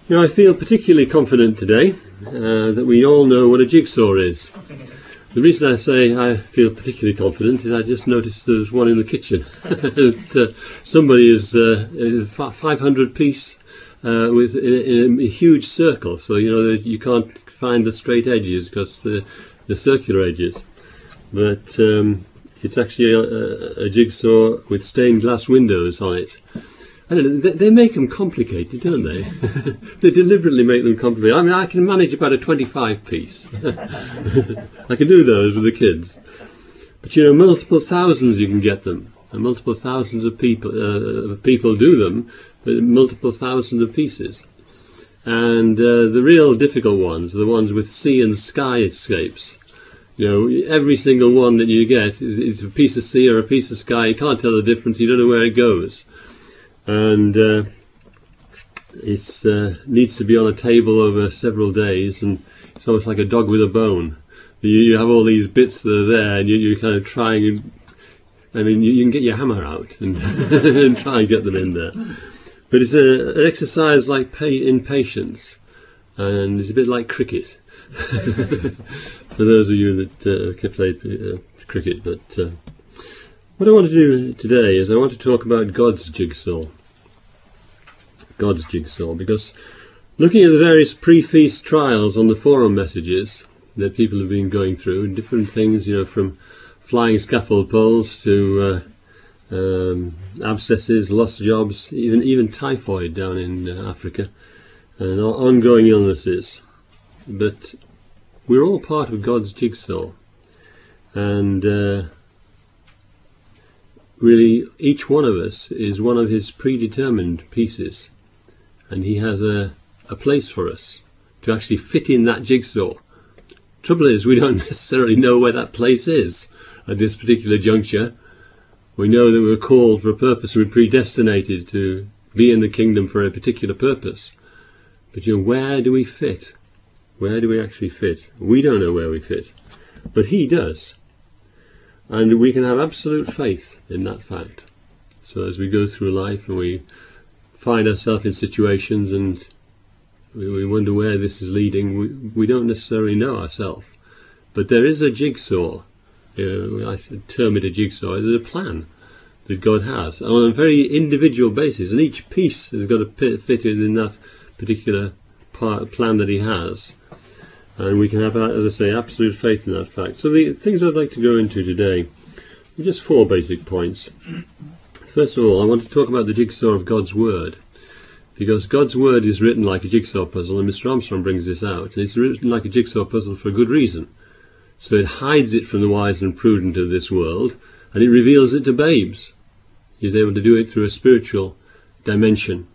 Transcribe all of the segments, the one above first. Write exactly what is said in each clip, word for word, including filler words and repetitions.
You know, I feel particularly confident today uh, that we all know what a jigsaw is. The reason I say I feel particularly confident is I just noticed there's one in the kitchen. that, uh, somebody is uh, a five hundred piece uh, with in, in a huge circle, so you know you can't find the straight edges because the the circular edges. But um, it's actually a, a jigsaw with stained glass windows on it. I don't know, they, they make them complicated, don't they? They deliberately make them complicated. I mean, I can manage about a twenty-five piece. I can do those with the kids. But you know, multiple thousands you can get them. And multiple thousands of people uh, people do them, but multiple thousands of pieces. And uh, the real difficult ones are the ones with sea and sky escapes. You know, every single one that you get is, is a piece of sea or a piece of sky. You can't tell the difference. You don't know where it goes. And uh, it uh, needs to be on a table over several days, and it's almost like a dog with a bone. You, you have all these bits that are there, and you, you're kind of trying. And, I mean, you, you can get your hammer out and, and try and get them in there. But it's a, an exercise like pay, in patience, and it's a bit like cricket. For those of you that uh, can play uh, cricket, but. Uh, What I want to do today is I want to talk about God's jigsaw. God's jigsaw, because looking at the various pre-feast trials on the forum messages that people have been going through, different things, you know, from flying scaffold poles to uh, um, abscesses, lost jobs, even even typhoid down in uh, Africa, and ongoing illnesses. But we're all part of God's jigsaw, and uh, really, each one of us is one of his predetermined pieces, and he has a, a place for us to actually fit in that jigsaw. Trouble is, we don't necessarily know where that place is at this particular juncture. We know that we're called for a purpose, we're predestinated to be in the kingdom for a particular purpose. But you know, where do we fit? Where do we actually fit? We don't know where we fit, but he does. And we can have absolute faith in that fact. So as we go through life and we find ourselves in situations and we, we wonder where this is leading, we, we don't necessarily know ourselves. But there is a jigsaw. You know, I term it a jigsaw. There's a plan that God has on a very individual basis, and each piece has got to fit in that particular part, plan that he has. And we can have, as I say, absolute faith in that fact. So the things I'd like to go into today are just four basic points. First of all, I want to talk about the jigsaw of God's Word. Because God's Word is written like a jigsaw puzzle, and Mister Armstrong brings this out. And it's written like a jigsaw puzzle for a good reason. So it hides it from the wise and prudent of this world, and it reveals it to babes. He's able to do it through a spiritual dimension.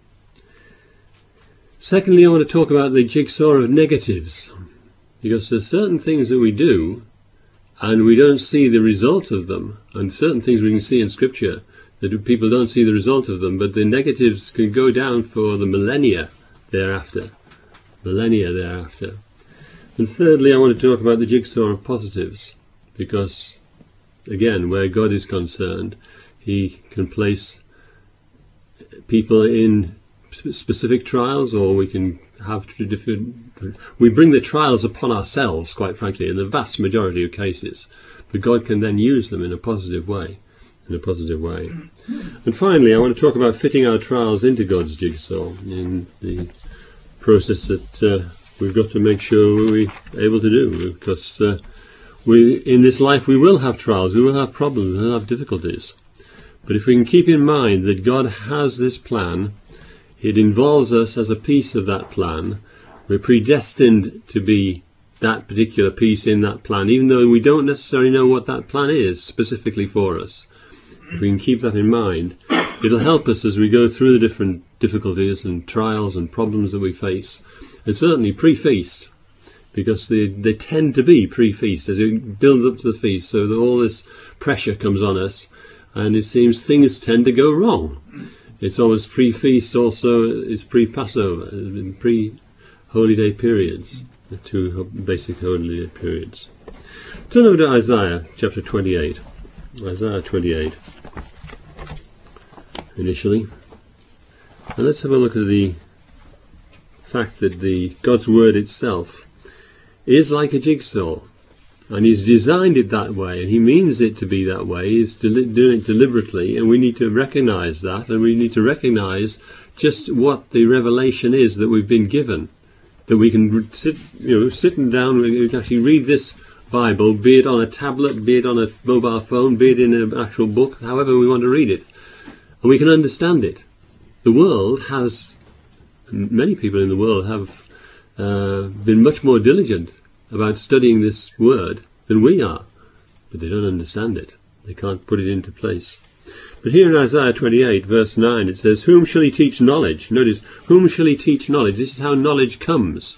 Secondly, I want to talk about the jigsaw of negatives. Because there's certain things that we do and we don't see the result of them, and certain things we can see in Scripture that people don't see the result of them, but the negatives can go down for the millennia thereafter. Millennia thereafter. And thirdly, I want to talk about the jigsaw of positives, because again, where God is concerned, he can place people in specific trials, or we can have different. We bring the trials upon ourselves, quite frankly, in the vast majority of cases. But God can then use them in a positive way. In a positive way. And finally, I want to talk about fitting our trials into God's jigsaw, in the process that uh, we've got to make sure we're able to do. Because uh, we, in this life we will have trials, we will have problems, we will have difficulties. But if we can keep in mind that God has this plan, it involves us as a piece of that plan. We're predestined to be that particular piece in that plan, even though we don't necessarily know what that plan is specifically for us. If we can keep that in mind, it'll help us as we go through the different difficulties and trials and problems that we face. And certainly pre-feast, because they, they tend to be pre-feast as it builds up to the feast, so that all this pressure comes on us, and it seems things tend to go wrong. It's almost pre-feast, also it's pre-Passover, pre-Holy Day periods, the two basic Holy Day periods. Turn over to Isaiah chapter twenty-eight. Isaiah twenty-eight, initially. And let's have a look at the fact that the God's Word itself is like a jigsaw, and He's designed it that way, and He means it to be that way. He's deli- doing it deliberately, and we need to recognise that, and we need to recognise just what the revelation is that we've been given, that we can sit, you know, sitting down, we can actually read this Bible, be it on a tablet, be it on a mobile phone, be it in an actual book, however we want to read it, and we can understand it. The world has, many people in the world have uh, been much more diligent about studying this word than we are, but they don't understand it. They can't put it into place. But here in Isaiah twenty-eight, verse nine, it says, "Whom shall he teach knowledge?" Notice, whom shall he teach knowledge? This is how knowledge comes.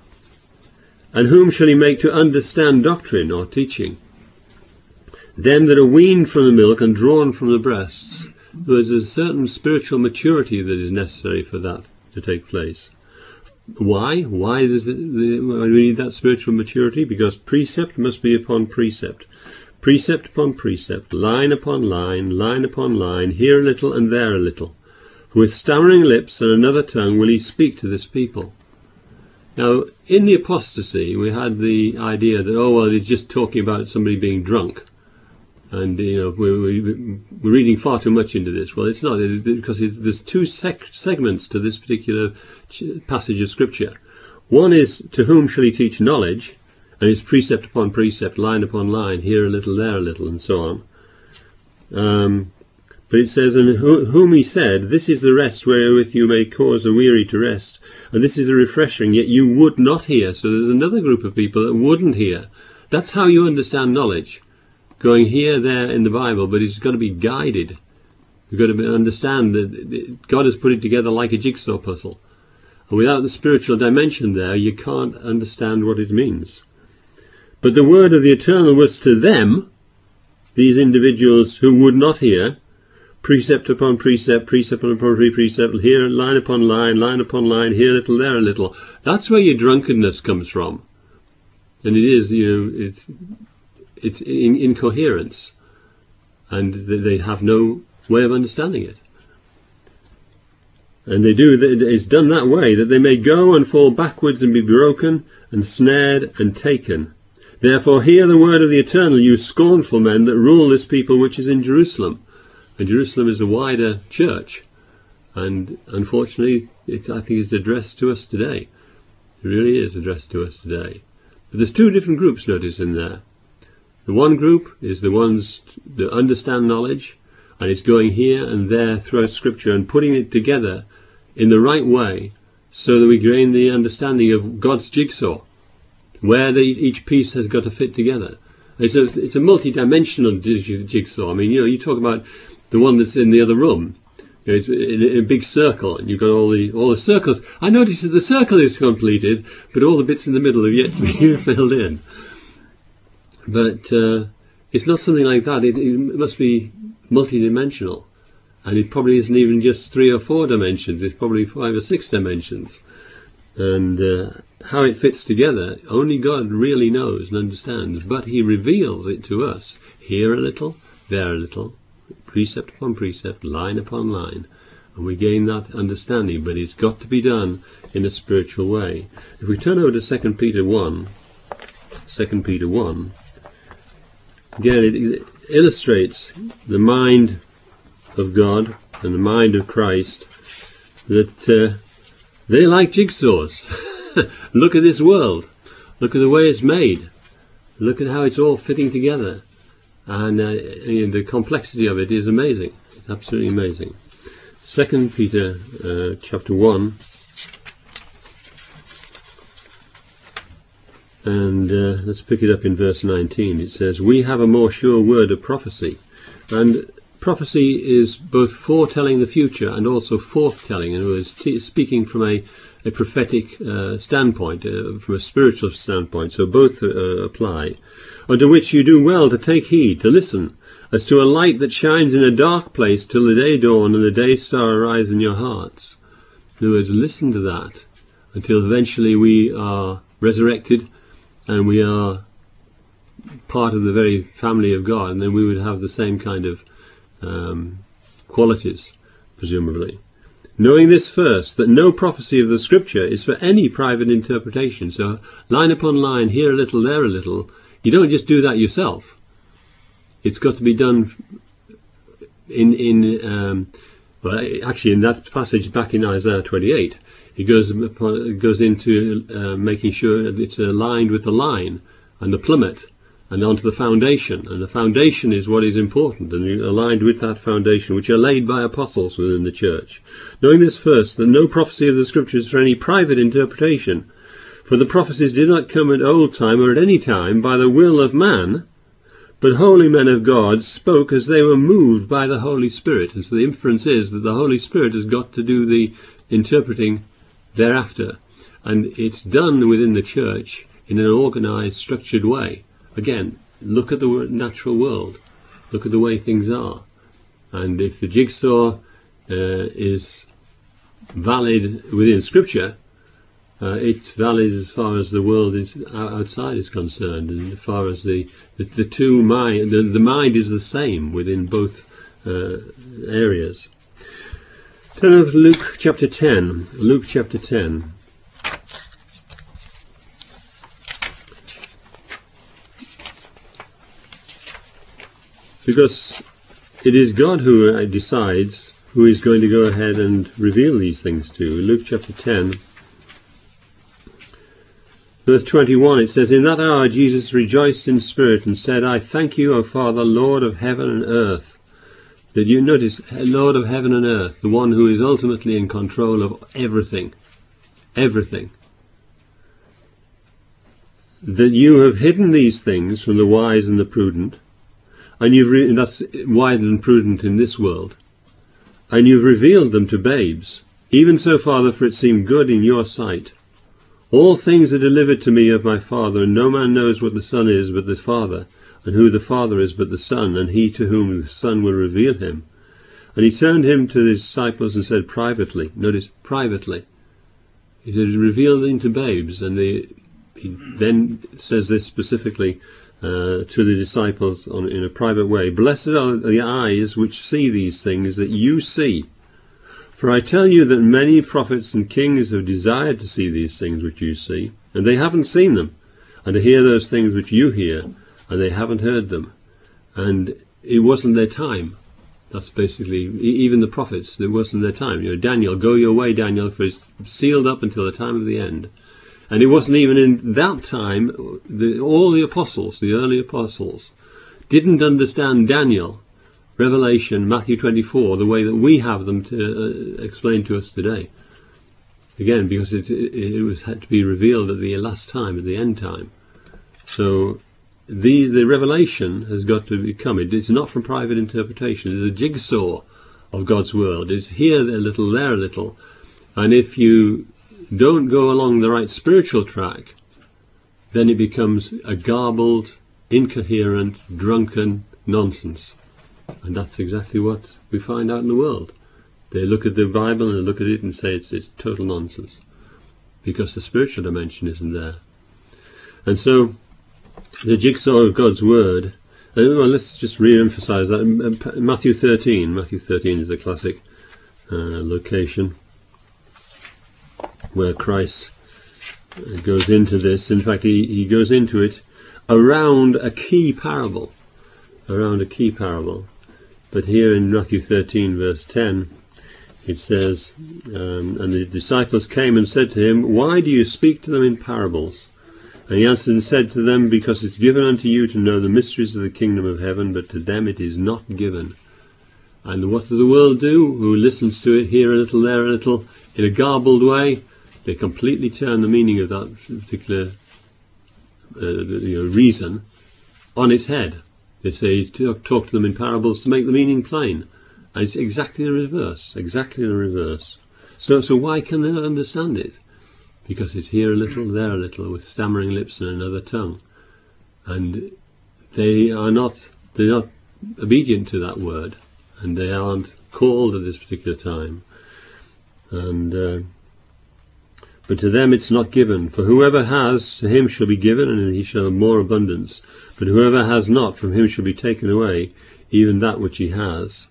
"And whom shall he make to understand doctrine," or teaching? "Them that are weaned from the milk and drawn from the breasts." There's a certain spiritual maturity that is necessary for that to take place. Why? Why does the, the, we need that spiritual maturity? Because precept must be upon precept. Precept upon precept, line upon line, line upon line, here a little and there a little. For with stammering lips and another tongue will he speak to this people. Now, in the apostasy, we had the idea that, oh, well, he's just talking about somebody being drunk. And, you know, we're, we're reading far too much into this. Well, it's not, because there's two sec segments to this particular passage of Scripture. One is, to whom shall he teach knowledge? And it's precept upon precept, line upon line, here a little, there a little, and so on. Um, but it says, and who, whom he said, this is the rest wherewith you may cause a weary to rest, and this is the refreshing, yet you would not hear. So there's another group of people that wouldn't hear. That's how you understand knowledge. Going here, there in the Bible, but it's got to be guided. You've got to be, understand that God has put it together like a jigsaw puzzle. And without the spiritual dimension there, you can't understand what it means. But the word of the Eternal was to them, these individuals who would not hear, precept upon precept, precept upon precept, here line upon line, line upon line, here a little, there a little. That's where your drunkenness comes from. And it is, you know, it's... It's in incoherence, and they have no way of understanding it. And they do, it's done that way, that they may go and fall backwards and be broken and snared and taken. Therefore hear the word of the Eternal, you scornful men that rule this people which is in Jerusalem. And Jerusalem is a wider church, and unfortunately it, I think it's addressed to us today. It really is addressed to us today. But there's two different groups, notice, in there. The one group is the ones that understand knowledge, and it's going here and there throughout Scripture and putting it together in the right way so that we gain the understanding of God's jigsaw, where the, each piece has got to fit together. It's a, it's a multi-dimensional jigsaw. I mean, you know, you talk about the one that's in the other room. You know, it's in a, in a big circle, and you've got all the all the circles. I noticed that the circle is completed, but all the bits in the middle have yet to be filled in. But uh, it's not something like that. It, it must be multi-dimensional. And it probably isn't even just three or four dimensions. It's probably five or six dimensions. And uh, how it fits together, only God really knows and understands. But he reveals it to us. Here a little, there a little, precept upon precept, line upon line. And we gain that understanding. But it's got to be done in a spiritual way. If we turn over to Second Peter one, Second Peter one, again, it, it illustrates the mind of God and the mind of Christ, that uh, they like jigsaws. Look at this world. Look at the way it's made. Look at how it's all fitting together. And, uh, and the complexity of it is amazing. It's absolutely amazing. Second Peter uh, chapter one. And uh, let's pick it up in verse nineteen. It says, we have a more sure word of prophecy. And prophecy is both foretelling the future and also forthtelling. In other words, t speaking from a, a prophetic uh, standpoint, uh, from a spiritual standpoint. So both uh, apply. Unto which you do well to take heed, to listen, as to a light that shines in a dark place till the day dawn and the day star arise in your hearts. In other words, listen to that until eventually we are resurrected and we are part of the very family of God, and then we would have the same kind of um, qualities, presumably. Knowing this first, that no prophecy of the Scripture is for any private interpretation. So line upon line, here a little, there a little. You don't just do that yourself. It's got to be done in, in um, well, actually in that passage back in Isaiah twenty-eight, he goes, goes into uh, making sure that it's aligned with the line and the plummet and onto the foundation. And the foundation is what is important, and aligned with that foundation, which are laid by apostles within the church. Knowing this first, that no prophecy of the Scriptures for any private interpretation, for the prophecies did not come at old time or at any time by the will of man, but holy men of God spoke as they were moved by the Holy Spirit. And so the inference is that the Holy Spirit has got to do the interpreting thereafter. And it's done within the church in an organised, structured way. Again, look at the natural world. Look at the way things are. And if the jigsaw uh, is valid within Scripture, Uh, it's valid as far as the world is outside is concerned, and as far as the the, the two mind the, the mind is the same within both uh, areas. Turn over to Luke chapter ten. Luke chapter ten. Because it is God who decides who is going to go ahead and reveal these things to. Luke chapter ten. Verse twenty-one, it says, "In that hour Jesus rejoiced in spirit and said, I thank you, O Father, Lord of heaven and earth." Did you notice, Lord of heaven and earth, the one who is ultimately in control of everything, everything. "That you have hidden these things from the wise and the prudent," and you've re- and that's wise and prudent in this world, "and you've revealed them to babes. Even so, Father, for it seemed good in your sight. All things are delivered to me of my Father, and no man knows what the Son is but the Father, and who the Father is but the Son, and he to whom the Son will reveal him." And he turned him to the disciples and said privately, notice, privately, he said, "Reveal them to babes," and the, he then says this specifically uh, to the disciples on, in a private way, "Blessed are the eyes which see these things that you see. For I tell you that many prophets and kings have desired to see these things which you see, and they haven't seen them, and to hear those things which you hear, and they haven't heard them." And it wasn't their time. That's basically, even the prophets, it wasn't their time. You know, Daniel, "Go your way, Daniel, for it's sealed up until the time of the end." And it wasn't even in that time, the, all the apostles, the early apostles, didn't understand Daniel, Revelation, Matthew twenty-four, the way that we have them to uh, explain to us today. Again, because it, it, it was had to be revealed at the last time, at the end time. So the the revelation has got to become, it, it's not from private interpretation, it's a jigsaw of God's world. It's here a little, there a little. And if you don't go along the right spiritual track, then it becomes a garbled, incoherent, drunken nonsense. And that's exactly what we find out in the world. They look at the Bible and they look at it and say it's, it's total nonsense, because the spiritual dimension isn't there. And so the jigsaw of God's word, and well, let's just re-emphasize that. Matthew thirteen. Matthew thirteen is a classic uh, location where Christ goes into this. In fact, he, he goes into it around a key parable. Around a key parable. But here in Matthew thirteen, verse ten, it says, um, "And the disciples came and said to him, Why do you speak to them in parables? And he answered and said to them, Because it's given unto you to know the mysteries of the kingdom of heaven, but to them it is not given." And what does the world do? Who listens to it here a little, there a little, in a garbled way? They completely turn the meaning of that particular uh, you know, reason on its head. They say talk, talk to them in parables to make the meaning plain. And it's exactly the reverse. Exactly the reverse. So, so why can they not understand it? Because it's here a little, there a little, with stammering lips and another tongue. And they are not, they're not obedient to that word. And they aren't called at this particular time. And uh, but to them it's not given. For whoever has, to him shall be given, and he shall have more abundance. But whoever has not, from him shall be taken away even that which he has.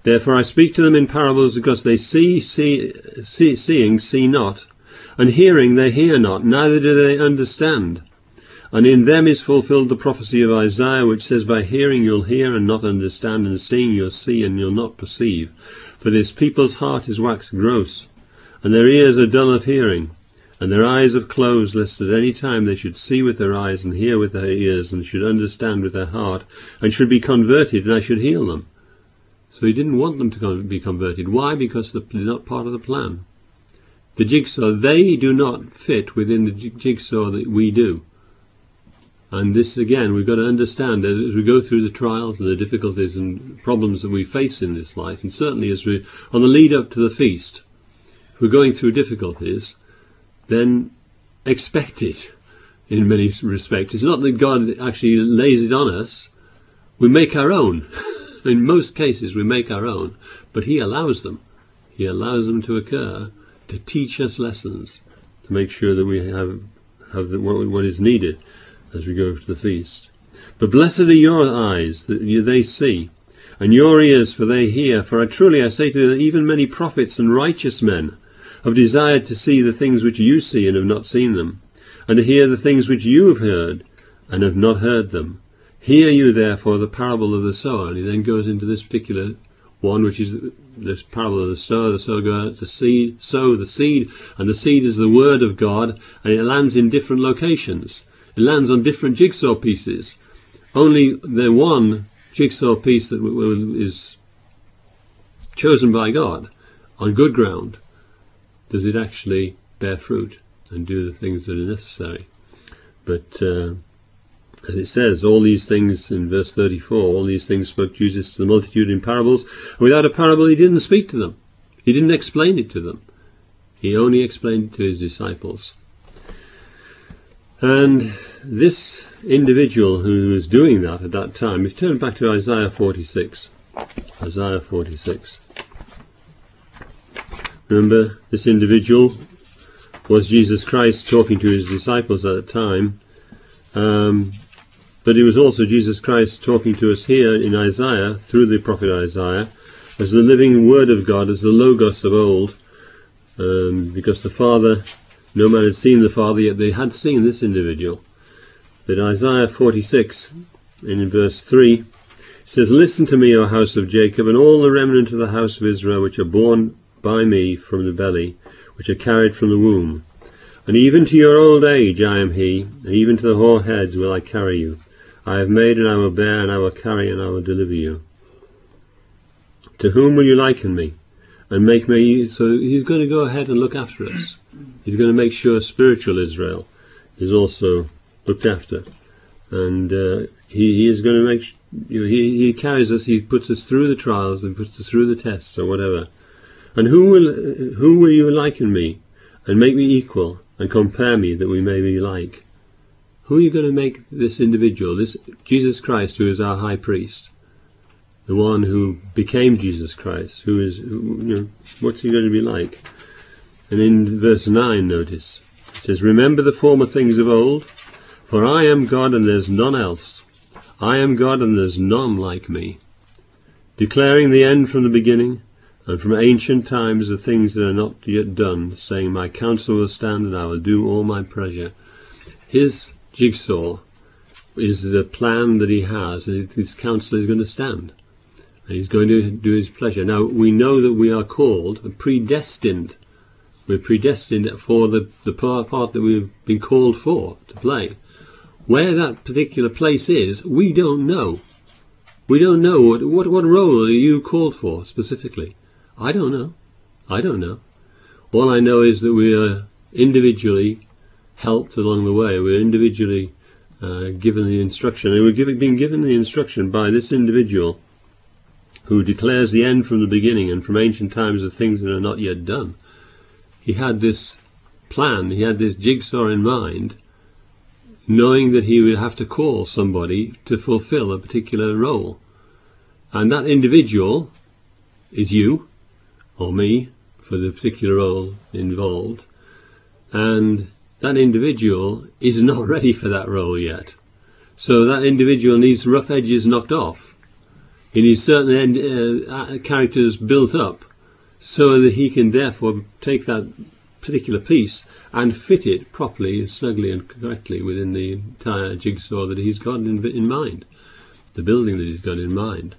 Therefore I speak to them in parables, because they see, see, see, seeing, see not, and hearing they hear not, neither do they understand. And in them is fulfilled the prophecy of Isaiah, which says, By hearing you'll hear and not understand, and seeing you'll see and you'll not perceive. For this people's heart is waxed gross, and their ears are dull of hearing, and their eyes have closed, lest at any time they should see with their eyes, and hear with their ears, and should understand with their heart, and should be converted, and I should heal them. So he didn't want them to be converted. Why? Because they're not part of the plan. The jigsaw, they do not fit within the jigsaw that we do. And this, again, we've got to understand that as we go through the trials and the difficulties and problems that we face in this life, and certainly as we, on the lead up to the feast, if we're going through difficulties, then expect it in many respects. It's not that God actually lays it on us. We make our own. In most cases, we make our own. But he allows them. He allows them to occur to teach us lessons, to make sure that we have, have the, what, what is needed as we go to the feast. But blessed are your eyes, that they see, and your ears, for they hear. For I truly I say to you that even many prophets and righteous men have desired to see the things which you see and have not seen them, and to hear the things which you have heard and have not heard them. Hear you therefore the parable of the sower. And he then goes into this particular one, which is this parable of the sower. The sower goes out to seed, sow the seed, and the seed is the word of God, and it lands in different locations. It lands on different jigsaw pieces. Only the one jigsaw piece that is chosen by God on good ground does it actually bear fruit and do the things that are necessary. But uh, as it says, all these things in verse thirty-four, all these things spoke Jesus to the multitude in parables. And without a parable he didn't speak to them. He didn't explain it to them. He only explained it to his disciples. And this individual who was doing that at that time, if you turn back to Isaiah forty-six, Isaiah forty-six. Remember, this individual was Jesus Christ talking to his disciples at the time, um, but it was also Jesus Christ talking to us here in Isaiah, through the prophet Isaiah, as the living word of God, as the Logos of old, um, because the Father, no man had seen the Father, yet they had seen this individual. But Isaiah forty-six, in verse three, it says, Listen to me, O house of Jacob, and all the remnant of the house of Israel, which are born by me from the belly, which are carried from the womb. And even to your old age I am he, and even to the hoar heads will I carry you. I have made, and I will bear, and I will carry, and I will deliver you. To whom will you liken me? And make me... So he's going to go ahead and look after us. He's going to make sure spiritual Israel is also looked after. And uh, he, he is going to make... You know, he, he carries us, he puts us through the trials, and puts us through the tests, or whatever. And who will, who will you liken me, and make me equal, and compare me, that we may be like? Who are you going to make this individual, this Jesus Christ, who is our high priest, the one who became Jesus Christ, who is, who, you know, what's he going to be like? And in verse nine, notice, it says, Remember the former things of old, for I am God and there's none else. I am God and there's none like me, declaring the end from the beginning, and from ancient times the things that are not yet done, saying, My counsel will stand, and I will do all my pleasure. His jigsaw is the plan that he has, and his counsel is going to stand. And he's going to do his pleasure. Now, we know that we are called, and predestined. We're predestined for the, the part that we've been called for, to play. Where that particular place is, we don't know. We don't know. What, what, what role are you called for, specifically? I don't know. I don't know. All I know is that we are individually helped along the way. We're individually uh, given the instruction. And we're given, being given the instruction by this individual who declares the end from the beginning, and from ancient times the things that are not yet done. He had this plan, he had this jigsaw in mind, knowing that he would have to call somebody to fulfill a particular role. And that individual is you, or me, for the particular role involved. And that individual is not ready for that role yet. So that individual needs rough edges knocked off. He needs certain end, uh, characters built up so that he can therefore take that particular piece and fit it properly, snugly and correctly within the entire jigsaw that he's got in, in mind, the building that he's got in mind.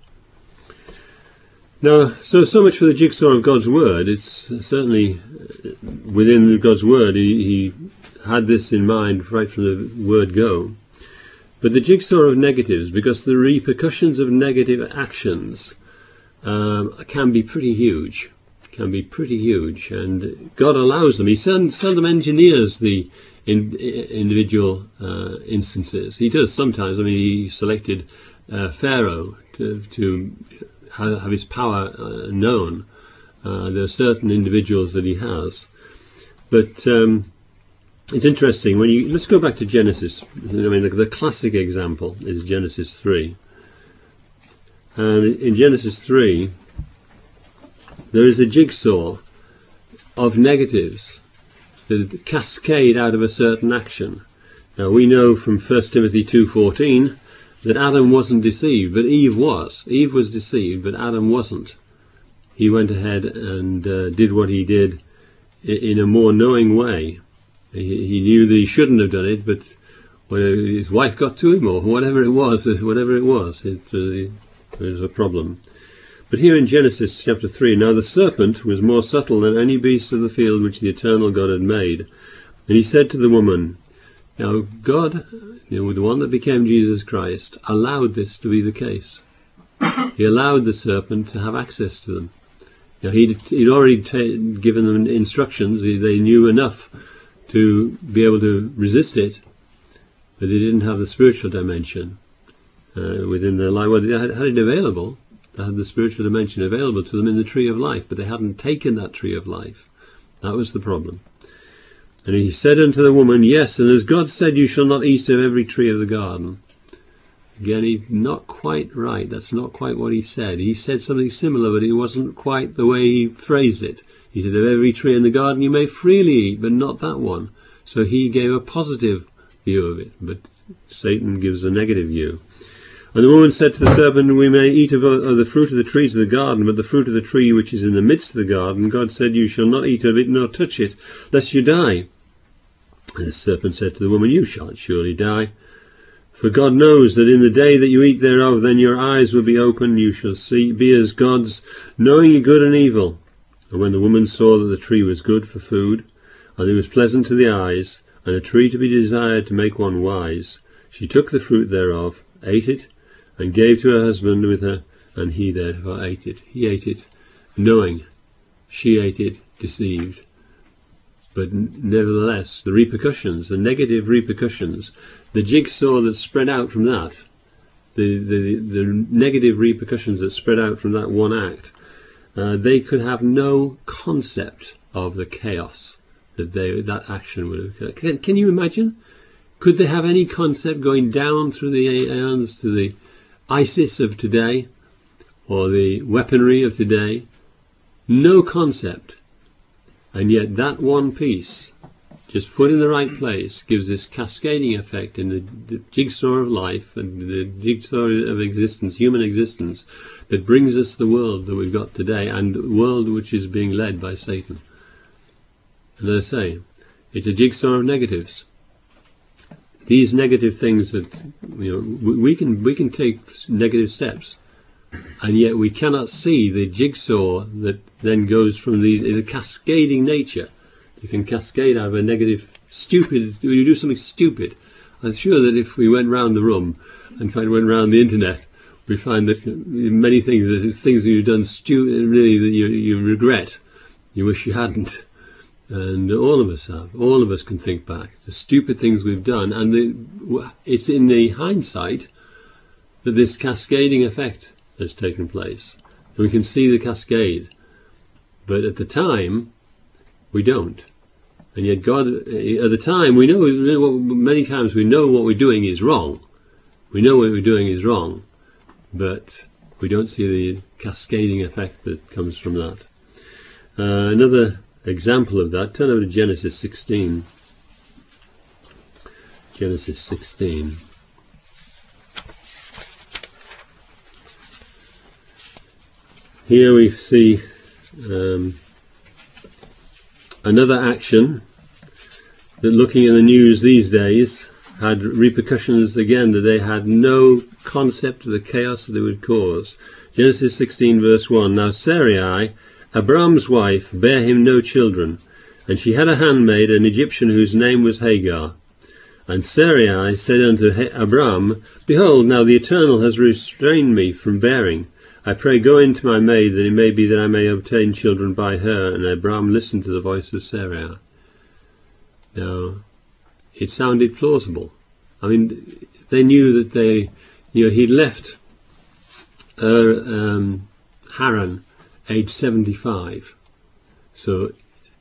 Now, so so much for the jigsaw of God's Word. It's certainly within God's Word he, he had this in mind right from the word go. But the jigsaw of negatives, because the repercussions of negative actions um, can be pretty huge, can be pretty huge, and God allows them. He seldom engineers the in, individual uh, instances. He does sometimes. I mean, he selected uh, Pharaoh to, to have his power uh, known. Uh, there are certain individuals that he has, but um, it's interesting when you let's go back to Genesis. I mean, the, the classic example is Genesis three, and in Genesis three, there is a jigsaw of negatives that cascade out of a certain action. Now we know from First Timothy two fourteen that Adam wasn't deceived, but Eve was. Eve was deceived, but Adam wasn't. He went ahead and uh, did what he did in a more knowing way. He, he knew that he shouldn't have done it, but when his wife got to him, or whatever it was, whatever it was, it, uh, it was a problem. But here in Genesis chapter three, now the serpent was more subtle than any beast of the field which the eternal God had made. And he said to the woman, now God, you know, the one that became Jesus Christ, allowed this to be the case. He allowed the serpent to have access to them. Now, he'd, he'd already t- given them instructions. He, they knew enough to be able to resist it, but they didn't have the spiritual dimension uh, within their life. Well, they had, had it available. They had the spiritual dimension available to them in the tree of life, but they hadn't taken that tree of life. That was the problem. And he said unto the woman, yes, and as God said, you shall not eat of every tree of the garden. Again, he's not quite right. That's not quite what he said. He said something similar, but it wasn't quite the way he phrased it. He said, of every tree in the garden you may freely eat, but not that one. So he gave a positive view of it, but Satan gives a negative view. And the woman said to the serpent, we may eat of, of the fruit of the trees of the garden, but the fruit of the tree which is in the midst of the garden, God said, you shall not eat of it, nor touch it, lest you die. And the serpent said to the woman, you shall surely die. For God knows that in the day that you eat thereof, then your eyes will be opened, you shall see, be as gods, knowing good and evil. And when the woman saw that the tree was good for food, and it was pleasant to the eyes, and a tree to be desired to make one wise, she took the fruit thereof, ate it, and gave to her husband with her, and he therefore ate it. He ate it, knowing. She ate it, deceived. But nevertheless, the repercussions, the negative repercussions, the jigsaw that spread out from that, the, the, the negative repercussions that spread out from that one act, uh, they could have no concept of the chaos that they, that action would have. Can, can you imagine? Could they have any concept going down through the aeons to the ISIS of today, or the weaponry of today? No concept. And yet that one piece, just put in the right place, gives this cascading effect in the, the jigsaw of life and the jigsaw of existence, human existence, that brings us the world that we've got today, and a world which is being led by Satan. And as I say, it's a jigsaw of negatives. These negative things that, you know, we can we can take negative steps, and yet we cannot see the jigsaw that then goes from the, the cascading nature. You can cascade out of a negative, stupid, you do something stupid. I'm sure that if we went round the room and went round the internet, we'd find that many things, things that you've done stupid, really that you, you regret, you wish you hadn't. And all of us have. All of us can think back to stupid things we've done, and the, it's in the hindsight that this cascading effect has taken place. And we can see the cascade, but at the time we don't. And yet God, at the time, we know, many times we know what we're doing is wrong. We know what we're doing is wrong, but we don't see the cascading effect that comes from that. Uh, another example of that, turn over to Genesis sixteen. Genesis sixteen. here we see um, another action that, looking in the news these days, had repercussions again that they had no concept of the chaos that it would cause. Genesis sixteen verse one, Now Sarai, Abram's wife, bare him no children, and she had a handmaid, an Egyptian, whose name was Hagar. And Sarai said unto Abram, Behold, now the Eternal has restrained me from bearing. I pray, go in to my maid, that it may be that I may obtain children by her. And Abram listened to the voice of Sarai. Now, it sounded plausible. I mean, they knew that they, you know, he'd left uh, um, Haran age seventy-five. So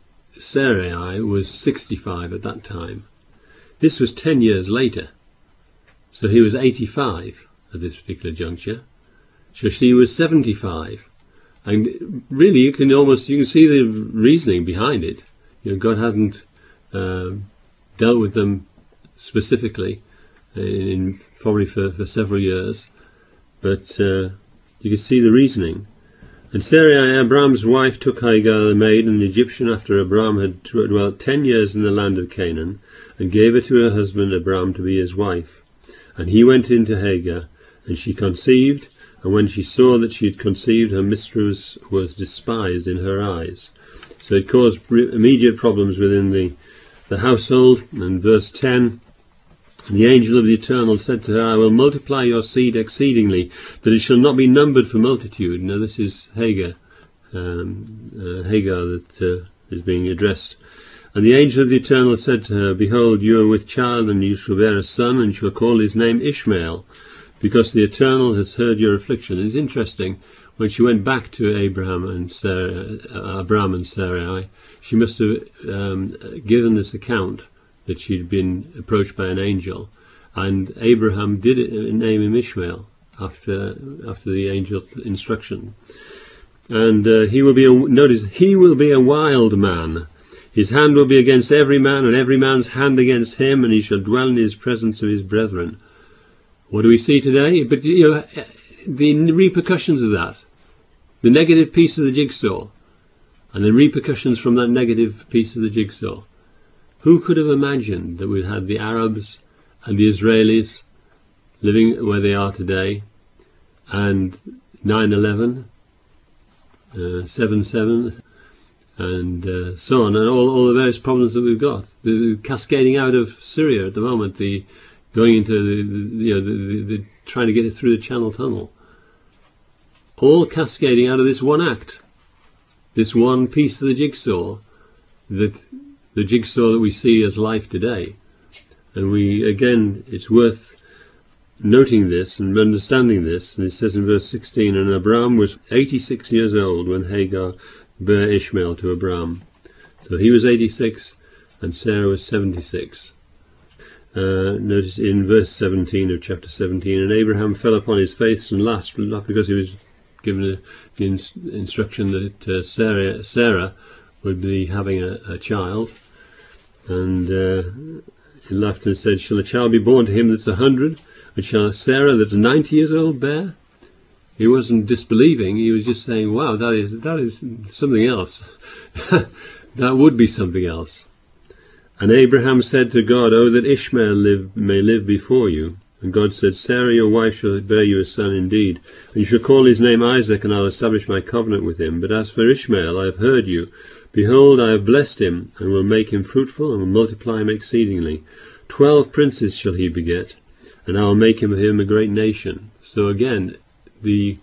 Sarai was sixty-five at that time. This was ten years later. So he was eighty-five at this particular juncture. So she was seventy-five. And really, you can almost, you can see the reasoning behind it. You know, God hadn't um, dealt with them specifically in, in probably for, for several years. But uh, you can see the reasoning. And Sarai, Abram's wife, took Hagar the maid, an Egyptian, after Abram had dwelt ten years in the land of Canaan, and gave her to her husband Abram to be his wife. And he went in to Hagar, and she conceived, and when she saw that she had conceived, her mistress was despised in her eyes. So it caused immediate problems within the, the household. And verse ten, The angel of the Eternal said to her, I will multiply your seed exceedingly, that it shall not be numbered for multitude. Now this is Hagar, um, uh, Hagar that uh, is being addressed. And the angel of the Eternal said to her, Behold, you are with child, and you shall bear a son, and shall call his name Ishmael, because the Eternal has heard your affliction. It's interesting, when she went back to Abraham and Sarah, uh, Abram and Sarai, she must have um, given this account that she'd been approached by an angel, and Abraham did name him Ishmael after after the angel's instruction. And uh, he will be a, notice he will be a wild man. His hand will be against every man, and every man's hand against him, and he shall dwell in his presence of his brethren. What do we see today? But you know, the repercussions of that, the negative piece of the jigsaw, and the repercussions from that negative piece of the jigsaw. Who could have imagined that we'd had the Arabs and the Israelis living where they are today, and nine eleven, uh, seven seven, and uh, so on, and all, all the various problems that we've got, the, the cascading out of Syria at the moment, the going into the, the you know the, the, the trying to get it through the Channel Tunnel, all cascading out of this one act, this one piece of the jigsaw, that the jigsaw that we see as life today. And we, again, it's worth noting this and understanding this. And it says in verse sixteen, And Abram was eighty-six years old when Hagar bare Ishmael to Abram. So he was eighty-six and Sarah was seventy-six. Uh, notice in verse seventeen of chapter seventeen, And Abraham fell upon his face and laughed, not because he was given a, the ins instruction that uh, Sarah, Sarah would be having a, a child. And uh, he laughed and said, Shall a child be born to him that's a hundred, and shall Sarah that's ninety years old bear? He wasn't disbelieving, he was just saying, wow, that is that is something else. That would be something else. And Abraham said to God, Oh, that Ishmael live, may live before you. And God said, Sarah your wife shall bear you a son indeed, and you shall call his name Isaac, and I'll establish my covenant with him. But as for Ishmael, I have heard you. Behold, I have blessed him, and will make him fruitful, and will multiply him exceedingly. Twelve princes shall he beget, and I will make him of him a great nation. So again, the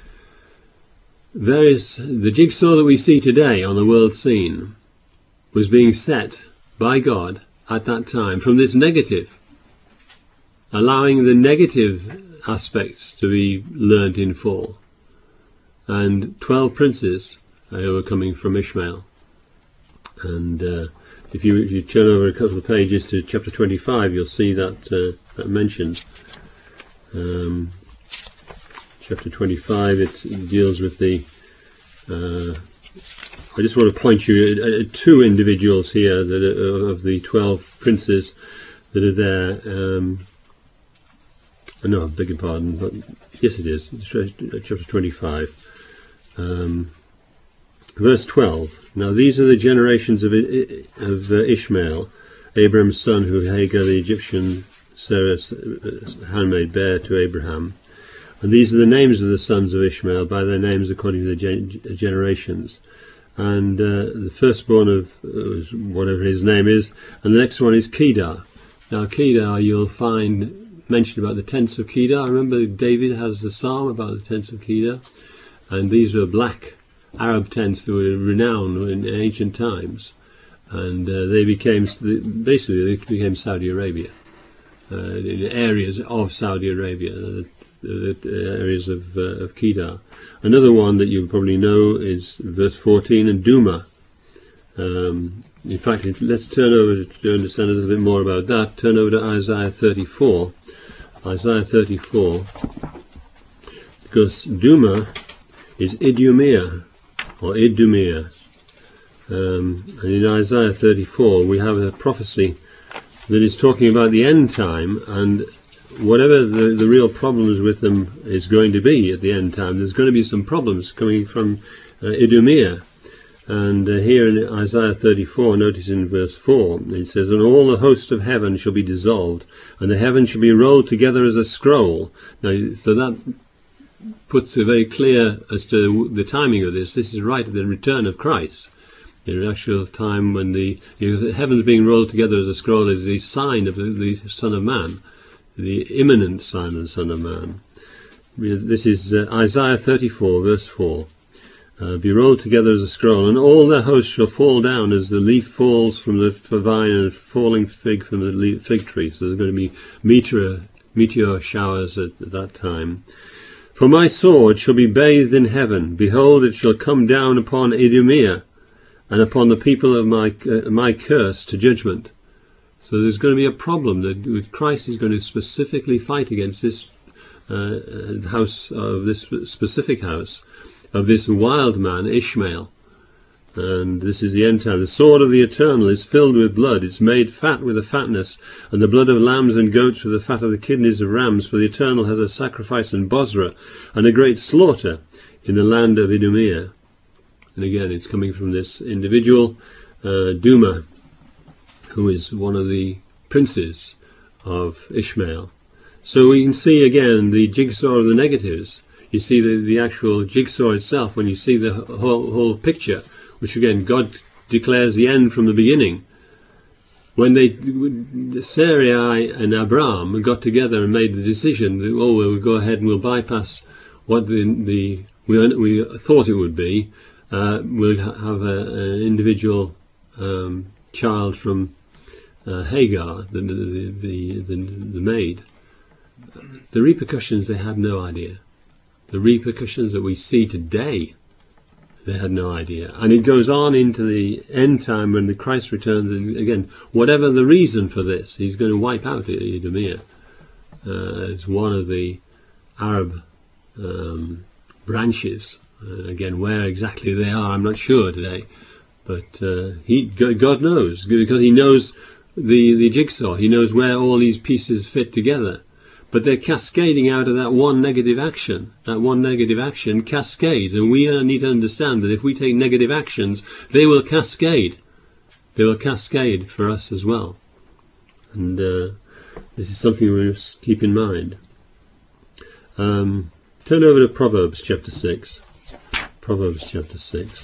various the jigsaw that we see today on the world scene was being set by God at that time from this negative, allowing the negative aspects to be learnt in full. And twelve princes who were coming from Ishmael. And uh, if you if you turn over a couple of pages to chapter twenty-five, you'll see that uh, that mentioned. Um, chapter twenty-five, it, it deals with the. Uh, I just want to point you at, at two individuals here that are, of the twelve princes that are there. Um, no, I beg your pardon, but yes, it is. Chapter twenty-five. Um, verse twelve. Now these are the generations of, of uh, Ishmael, Abraham's son, who Hagar the Egyptian, Sarah's handmaid, bare to Abraham. And these are the names of the sons of Ishmael by their names according to the gen generations. And uh, the firstborn of uh, whatever his name is, and the next one is Kedar. Now Kedar you'll find mentioned about the tents of Kedar. Remember David has the psalm about the tents of Kedar, and these were black Arab tents that were renowned in ancient times, and uh, they became basically they became Saudi Arabia, uh, in areas of Saudi Arabia, uh, the, the areas of, uh, of Kedar. Another one that you probably know is verse fourteen and Duma. Um, in fact, let's turn over to understand a little bit more about that. Turn over to Isaiah thirty-four. Isaiah thirty-four, because Duma is Idumea, or Idumea. Um, and in Isaiah thirty-four we have a prophecy that is talking about the end time, and whatever the, the real problems with them is going to be at the end time, there's going to be some problems coming from uh, Idumea. And uh, here in Isaiah thirty-four, notice in verse four, it says, "And all the host of heaven shall be dissolved, and the heaven shall be rolled together as a scroll." Now, so that puts it very clear as to the timing of this. This is right at the return of Christ. The actual time when the, you know, the heavens being rolled together as a scroll is the sign of the, the Son of Man, the imminent sign of the Son of Man. This is uh, Isaiah thirty-four, verse four. Uh, be rolled together as a scroll, and all their hosts shall fall down as the leaf falls from the vine and falling fig from the fig tree. So there's going to be meteor, meteor showers at, at that time. "For my sword shall be bathed in heaven. Behold, it shall come down upon Idumea, and upon the people of my uh, my curse to judgment." So there's going to be a problem that Christ is going to specifically fight against this uh, house of this specific house of this wild man Ishmael. And this is the end time. "The sword of the Eternal is filled with blood. It's made fat with the fatness, and the blood of lambs and goats with the fat of the kidneys of rams. For the Eternal has a sacrifice in Bozrah, and a great slaughter in the land of Idumea." And again, it's coming from this individual, uh, Duma, who is one of the princes of Ishmael. So we can see again the jigsaw of the negatives. You see the, the actual jigsaw itself when you see the whole, whole picture, which again God declares the end from the beginning. When they, Sarai and Abraham got together and made the decision that, oh, we'll go ahead and we'll bypass what the, the we, we thought it would be, uh, we'll have a, an individual um, child from uh, Hagar, the, the, the, the, the maid. The repercussions, they had no idea. The repercussions that we see today, they had no idea. And it goes on into the end time when the Christ returns, and again, whatever the reason for this, he's going to wipe out Idumea. Uh, it's one of the Arab um, branches. Uh, again, where exactly they are, I'm not sure today. But uh, he, God knows, because he knows the, the jigsaw. He knows where all these pieces fit together. But they're cascading out of that one negative action. That one negative action cascades. And we uh, need to understand that if we take negative actions, they will cascade. They will cascade for us as well. And uh, this is something we must keep in mind. Um, turn over to Proverbs chapter six. Proverbs chapter six.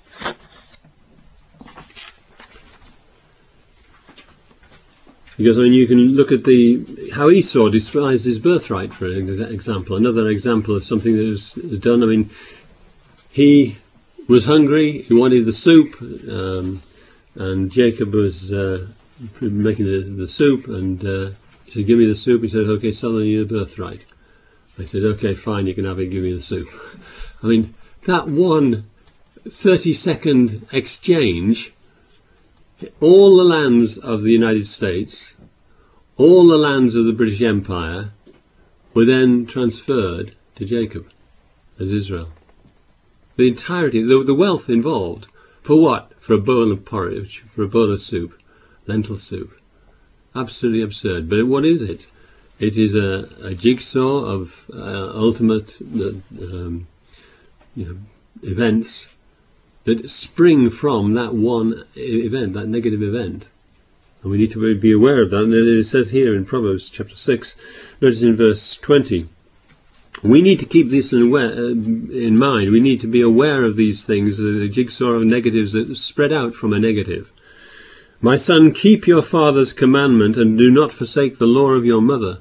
Because I mean, you can look at the how Esau despised his birthright, for example. Another example of something that was done. I mean, he was hungry. He wanted the soup, um, and Jacob was uh, making the, the soup, and uh, he said, "Give me the soup." He said, "Okay, sell me your birthright." I said, "Okay, fine, you can have it. Give me the soup." I mean, that one thirty-second exchange. All the lands of the United States, all the lands of the British Empire, were then transferred to Jacob as Israel. The entirety, the, the wealth involved. For what? For a bowl of porridge, for a bowl of soup, lentil soup. Absolutely absurd. But what is it? It is a, a jigsaw of uh, ultimate uh, um, you know, events that spring from that one event, that negative event. And we need to be aware of that. And it says here in Proverbs chapter six, notice in verse twenty, we need to keep this in, aware, uh, in mind. We need to be aware of these things, uh, the jigsaw of negatives that spread out from a negative. My son, keep your father's commandment and do not forsake the law of your mother.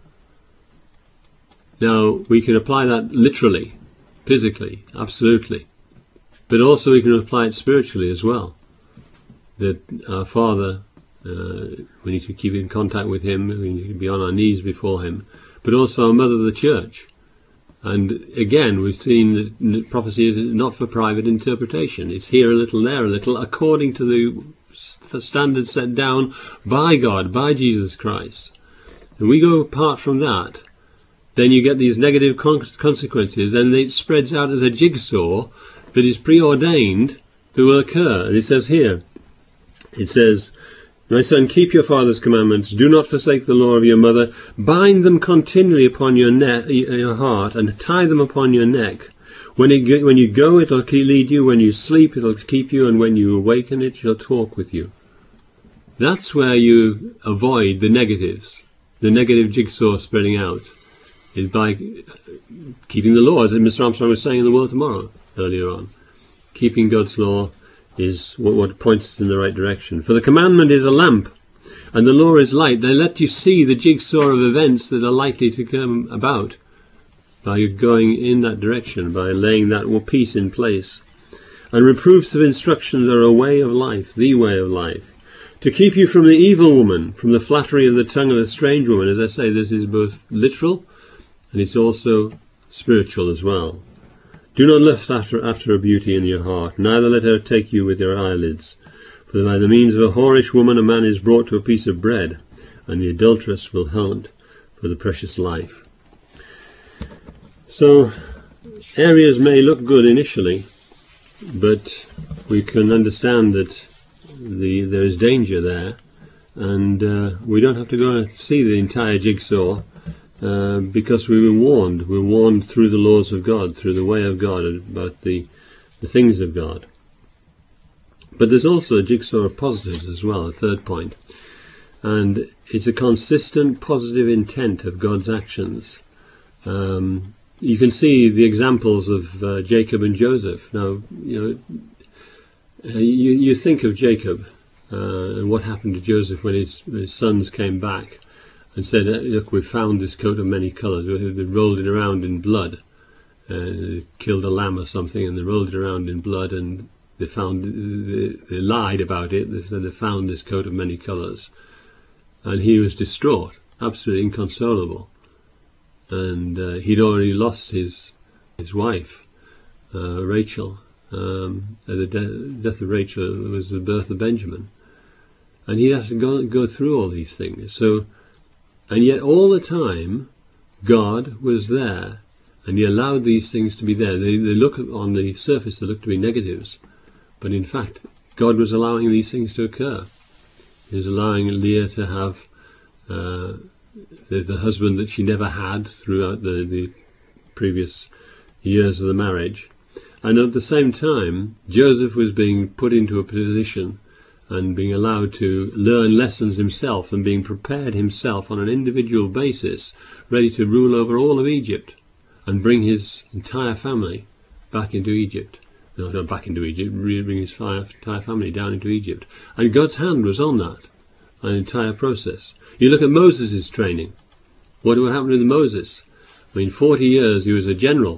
Now, we can apply that literally, physically, absolutely. But also we can apply it spiritually as well. That our Father, uh, we need to keep in contact with Him, we need to be on our knees before Him. But also our Mother, the Church. And again, we've seen that prophecy is not for private interpretation. It's here a little, there a little, according to the the standard set down by God, by Jesus Christ. And we go apart from that, then you get these negative con consequences, then it spreads out as a jigsaw that is preordained that will occur. And it says here, it says, my son, keep your father's commandments, do not forsake the law of your mother, bind them continually upon your, ne your heart, and tie them upon your neck. When, it, when you go, it'll lead you. When you sleep, it'll keep you. And when you awaken, it shall talk with you. That's where you avoid the negatives, the negative jigsaw spreading out, is by keeping the law, as Mister Armstrong was saying in The World Tomorrow earlier on. Keeping God's law is what, what points us in the right direction. For the commandment is a lamp, and the law is light. They let you see the jigsaw of events that are likely to come about, by going in that direction, by laying that piece in place. And reproofs of instructions are a way of life, the way of life, to keep you from the evil woman, from the flattery of the tongue of a strange woman. As I say, this is both literal and it's also spiritual as well. Do not lust after, after a beauty in your heart, neither let her take you with your eyelids. For by the means of a whorish woman a man is brought to a piece of bread, and the adulteress will hunt for the precious life. So, areas may look good initially, but we can understand that the, there is danger there, and uh, we don't have to go and see the entire jigsaw, uh, because we were warned. We were warned through the laws of God, through the way of God, about the, the things of God. But there's also a jigsaw of positives as well, a third point, and it's a consistent positive intent of God's actions. Um, You can see the examples of uh, Jacob and Joseph. Now, you know, uh, you, you think of Jacob uh, and what happened to Joseph when his, his sons came back and said, look, we've found this coat of many colours. They rolled it around in blood. Uh, killed a lamb or something, and they rolled it around in blood, and they found, they, they lied about it. They said they found this coat of many colours. And he was distraught, absolutely inconsolable. And uh, he'd already lost his his wife, uh, Rachel. Um, at the de death of Rachel was the birth of Benjamin, and he had to go go through all these things. So, and yet all the time, God was there, and He allowed these things to be there. They, they look on the surface; they look to be negatives, but in fact, God was allowing these things to occur. He was allowing Leah to have Uh, The, the husband that she never had throughout the, the previous years of the marriage. And at the same time, Joseph was being put into a position and being allowed to learn lessons himself and being prepared himself on an individual basis, ready to rule over all of Egypt and bring his entire family back into Egypt. No, not back into Egypt, bring his entire family down into Egypt. And God's hand was on that, an entire process. You look at Moses' training. What happened with Moses? I mean, forty years he was a general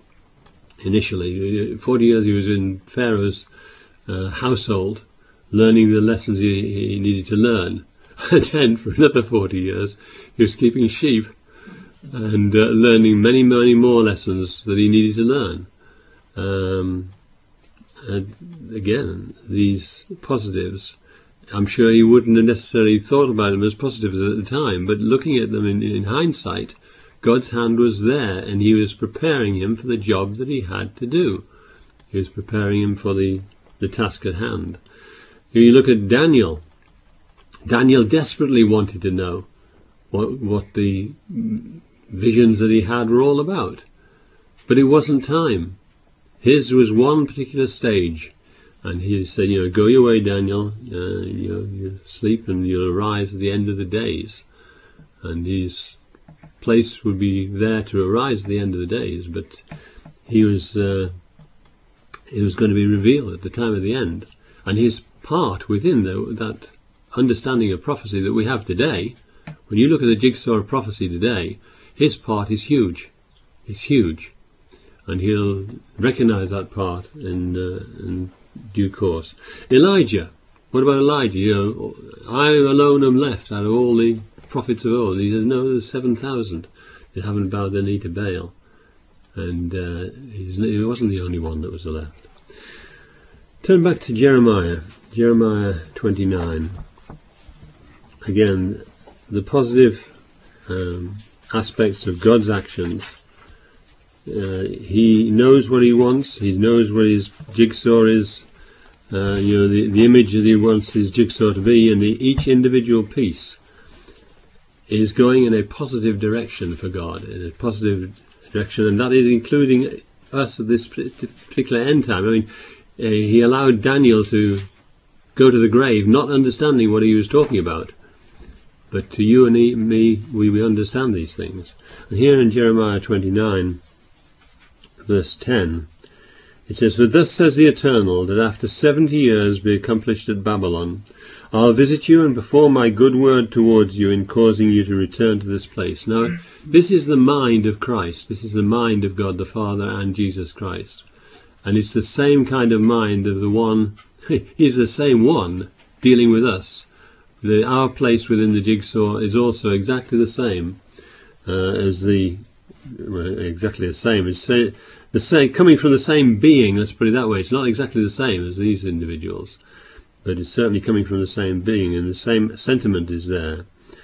initially. forty years he was in Pharaoh's uh, household, learning the lessons he, he needed to learn. And then for another forty years he was keeping sheep and uh, learning many, many more lessons that he needed to learn. Um, and again, these positives, I'm sure he wouldn't have necessarily thought about them as positives at the time, but looking at them in, in hindsight, God's hand was there, and He was preparing him for the job that he had to do. He was preparing him for the, the task at hand. If you look at Daniel, Daniel desperately wanted to know what, what the visions that he had were all about, but it wasn't time. His was one particular stage, and he said, you know, go your way, Daniel, uh, you know, you sleep and you'll arise at the end of the days. And his place would be there to arise at the end of the days, but he was uh, it was going to be revealed at the time of the end. And his part within the, that understanding of prophecy that we have today, when you look at the jigsaw of prophecy today, his part is huge. It's huge. And he'll recognize that part in, uh, in due course. Elijah. What about Elijah? You know, I alone am left out of all the prophets of old. He says, no, there's seven thousand that haven't bowed their knee to Baal. And uh, he's, he wasn't the only one that was left. Turn back to Jeremiah. Jeremiah twenty-nine. Again, the positive um, aspects of God's actions. Uh, he knows what he wants. He knows what his jigsaw is. Uh, you know, the, the image that he wants his jigsaw to be, and the, each individual piece is going in a positive direction for God, in a positive direction, and that is including us at this particular end time. I mean, uh, he allowed Daniel to go to the grave, not understanding what he was talking about. But to you and me, we, we understand these things. And here in Jeremiah twenty-nine, verse ten, it says, for thus says the Eternal, that after seventy years be accomplished at Babylon, I'll visit you and perform my good word towards you in causing you to return to this place. Now, this is the mind of Christ. This is the mind of God the Father and Jesus Christ. And it's the same kind of mind of the one, he's the same one dealing with us. The, our place within the jigsaw is also exactly the same uh, as the, well, exactly the same. It's say, the same, coming from the same being, let's put it that way. It's not exactly the same as these individuals, but it's certainly coming from the same being, and the same sentiment is there.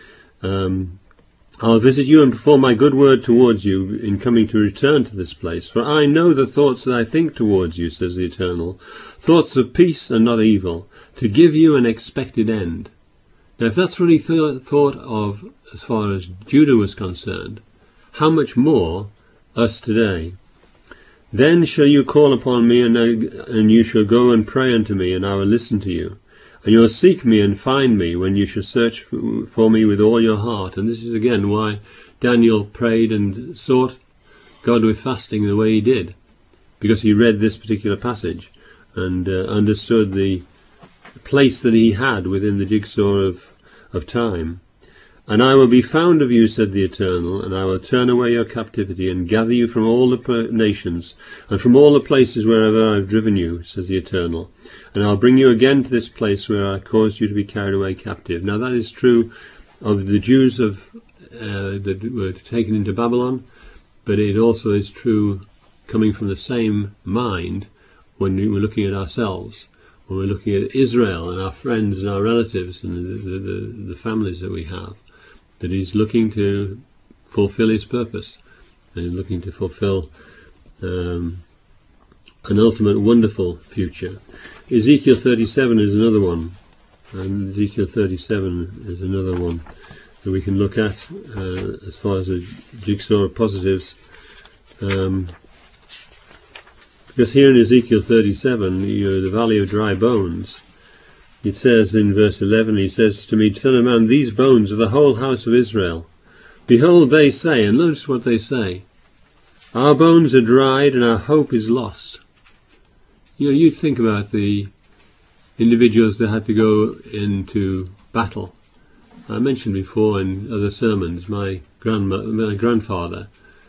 Um, I'll visit you and perform my good word towards you in coming to return to this place. For I know the thoughts that I think towards you, says the Eternal, thoughts of peace and not evil, to give you an expected end. Now, if that's what he th- thought of as far as Judah was concerned, how much more us today? Then shall you call upon me, and, I, and you shall go and pray unto me, and I will listen to you. And you will seek me and find me when you shall search for me with all your heart. And this is again why Daniel prayed and sought God with fasting the way he did, because he read this particular passage and uh, understood the place that he had within the jigsaw of, of time. And I will be found of you, said the Eternal, and I will turn away your captivity and gather you from all the nations and from all the places wherever I have driven you, says the Eternal. And I'll bring you again to this place where I caused you to be carried away captive. Now that is true of the Jews of uh, that were taken into Babylon, but it also is true coming from the same mind when we're looking at ourselves, when we're looking at Israel and our friends and our relatives and the, the, the, the families that we have, that he's looking to fulfill his purpose and looking to fulfill um, an ultimate wonderful future. Ezekiel thirty-seven is another one, and Ezekiel thirty-seven is another one that we can look at uh, as far as a jigsaw of positives. Um, because here in Ezekiel thirty-seven, you know, the valley of dry bones, it says in verse eleven, he says to me, Son of man, these bones are the whole house of Israel. Behold, they say, and notice what they say, our bones are dried and our hope is lost. You know, you think about the individuals that had to go into battle. I mentioned before in other sermons, my, grandma, my grandfather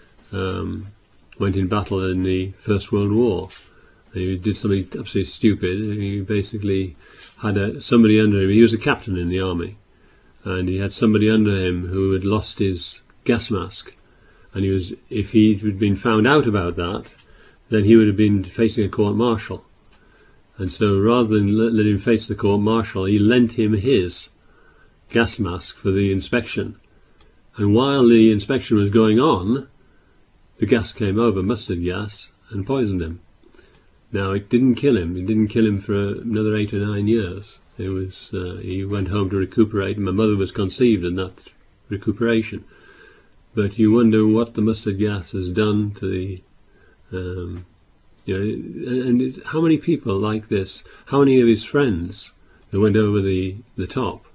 um, went in battle in the First World War. He did something absolutely stupid. He basically had a, somebody under him. He was a captain in the army, and he had somebody under him who had lost his gas mask. And he was, if he had been found out about that, then he would have been facing a court-martial. And so rather than let, let him face the court-martial, he lent him his gas mask for the inspection. And while the inspection was going on, the gas came over, mustard gas, and poisoned him. Now, it didn't kill him. It didn't kill him for another eight or nine years. It was uh, he went home to recuperate, and my mother was conceived in that recuperation. But you wonder what the mustard gas has done to the um, You know, and it, how many people like this? How many of his friends that went over the the top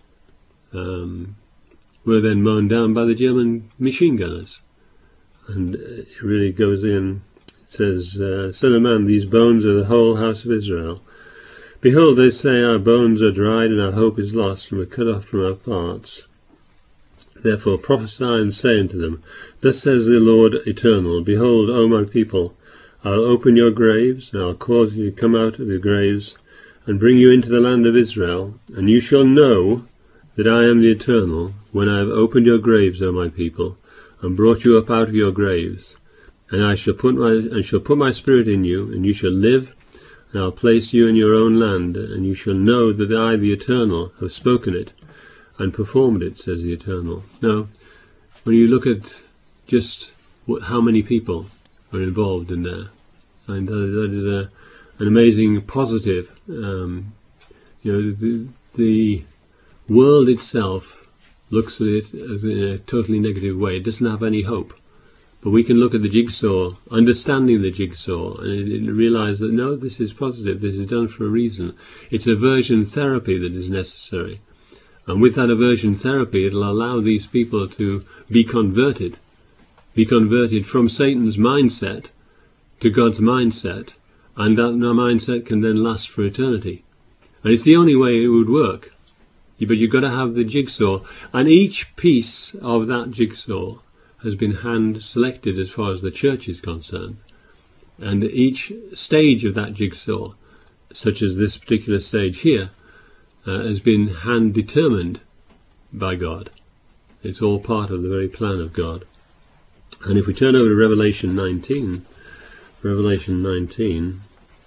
um, were then mown down by the German machine gunners? And it really goes in. It says, uh, "Son of man, these bones are the whole house of Israel. Behold, they say, our bones are dried, and our hope is lost, and we're cut off from our parts. Therefore prophesy and say unto them, Thus says the Lord Eternal, Behold, O my people, I'll open your graves, and I'll cause you to come out of your graves, and bring you into the land of Israel, and you shall know that I am the Eternal, when I have opened your graves, O my people, and brought you up out of your graves. And I shall put my and shall put my spirit in you, and you shall live, and I'll place you in your own land, and you shall know that I, the Eternal, have spoken it, and performed it, says the Eternal." Now, when you look at just what, how many people are involved in there, and that, that is a, an amazing positive. Um, you know, the, the world itself looks at it as in a totally negative way. It doesn't have any hope. But we can look at the jigsaw, understanding the jigsaw, and, and realize that no, this is positive, this is done for a reason. It's aversion therapy that is necessary. And with that aversion therapy, it'll allow these people to be converted, be converted from Satan's mindset to God's mindset, and that mindset can then last for eternity. And it's the only way it would work. But you've got to have the jigsaw, and each piece of that jigsaw has been hand selected as far as the church is concerned. And each stage of that jigsaw, such as this particular stage here, uh, has been hand determined by God. It's all part of the very plan of God. And if we turn over to Revelation nineteen, Revelation nineteen,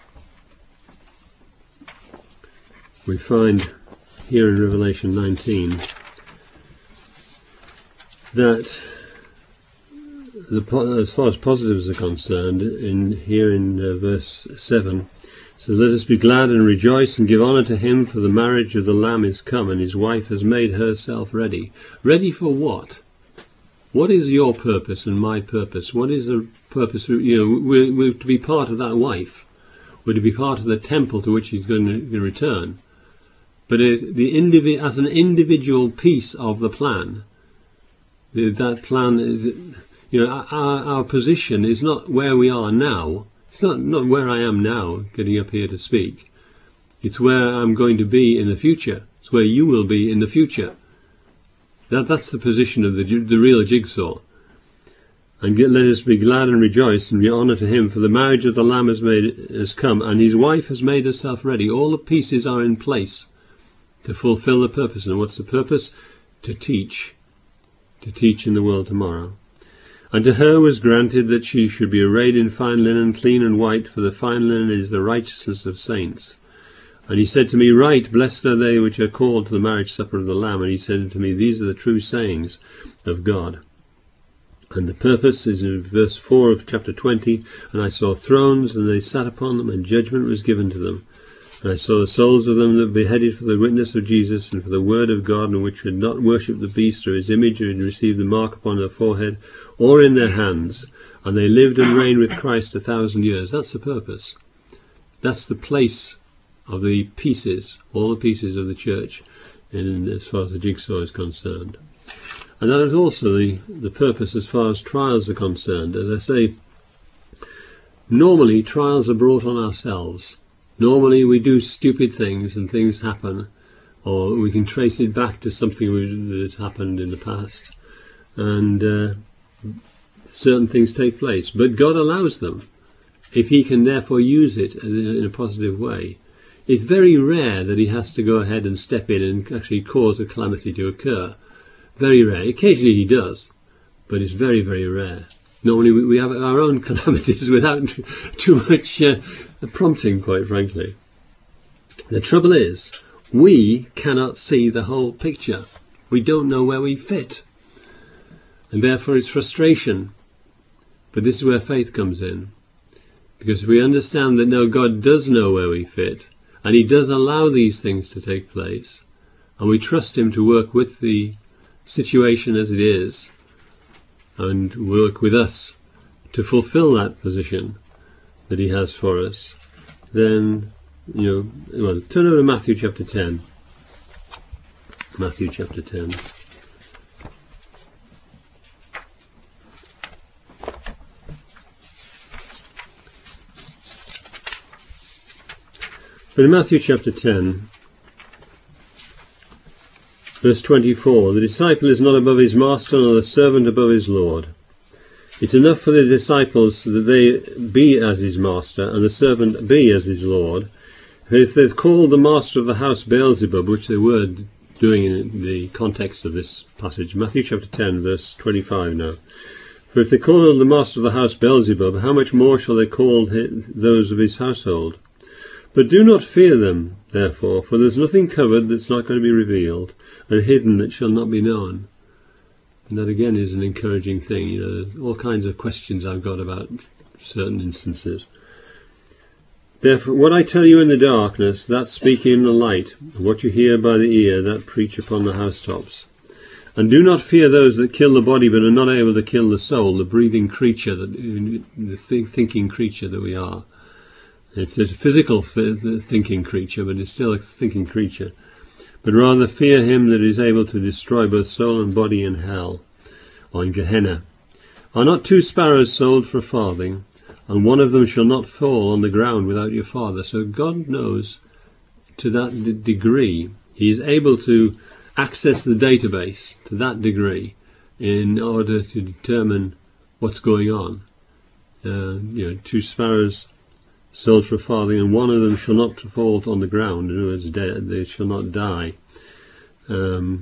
we find here in Revelation nineteen that the, as far as positives are concerned, in here in uh, verse seven, so let us be glad and rejoice and give honour to him, for the marriage of the Lamb is come, and his wife has made herself ready. Ready for what? What is your purpose and my purpose? What is the purpose? You know, we're, we're to be part of that wife. We're to be part of the temple to which he's going to return. But it, the indivi- as an individual piece of the plan, the, that plan is, you know, our, our position is not where we are now. It's not, not where I am now, getting up here to speak. It's where I'm going to be in the future. It's where you will be in the future. That, that's the position of the, the real jigsaw. And get, let us be glad and rejoice and be honour to him, for the marriage of the Lamb has, made, has come, and his wife has made herself ready. All the pieces are in place to fulfill the purpose. And what's the purpose? To teach. To teach in the world tomorrow. And to her was granted that she should be arrayed in fine linen, clean and white, for the fine linen is the righteousness of saints. And he said to me, Write, blessed are they which are called to the marriage supper of the Lamb. And he said unto me, These are the true sayings of God. And the purpose is in verse four of chapter twenty. And I saw thrones, and they sat upon them, and judgment was given to them. And I saw the souls of them that were beheaded for the witness of Jesus, and for the word of God, and which had not worshipped the beast or his image, or had received the mark upon their forehead or in their hands. And they lived and reigned with Christ a thousand years. That's the purpose. That's the place of the pieces, all the pieces of the church, in, as far as the jigsaw is concerned. And that is also the, the purpose as far as trials are concerned. As I say, normally trials are brought on ourselves. Normally we do stupid things and things happen, or we can trace it back to something that has happened in the past, and uh, certain things take place. But God allows them, if he can therefore use it in a positive way. It's very rare that he has to go ahead and step in and actually cause a calamity to occur. Very rare. Occasionally he does, but it's very, very rare. Normally we have our own calamities without too much uh, prompting, quite frankly. The trouble is, we cannot see the whole picture. We don't know where we fit. And therefore it's frustration. But this is where faith comes in. Because if we understand that no, God does know where we fit, and he does allow these things to take place, and we trust him to work with the situation as it is, and work with us to fulfill that position, that he has for us, then, you know, well, turn over to Matthew chapter ten. Matthew chapter ten. But in Matthew chapter ten, verse twenty-four, the disciple is not above his master, nor the servant above his Lord. It's enough for the disciples that they be as his master, and the servant be as his Lord. If they've called the master of the house Beelzebub, which they were doing in the context of this passage, Matthew chapter ten, verse twenty-five now. For if they call the master of the house Beelzebub, how much more shall they call those of his household? But do not fear them, therefore, for there's nothing covered that's not going to be revealed, and hidden that shall not be known. And that again is an encouraging thing. You know, there's all kinds of questions I've got about certain instances. Therefore, what I tell you in the darkness, that speak in the light, and what you hear by the ear, that preach upon the housetops. And do not fear those that kill the body, but are not able to kill the soul, the breathing creature, that, the thinking creature that we are. It's a physical thinking creature, but it's still a thinking creature. But rather fear him that is able to destroy both soul and body in hell, or in Gehenna. Are not two sparrows sold for a farthing, and one of them shall not fall on the ground without your Father? So God knows to that d- degree. He is able to access the database to that degree in order to determine what's going on. Uh, you know, two sparrows sold for a farthing, and one of them shall not fall on the ground. In other words, dead, they shall not die, um,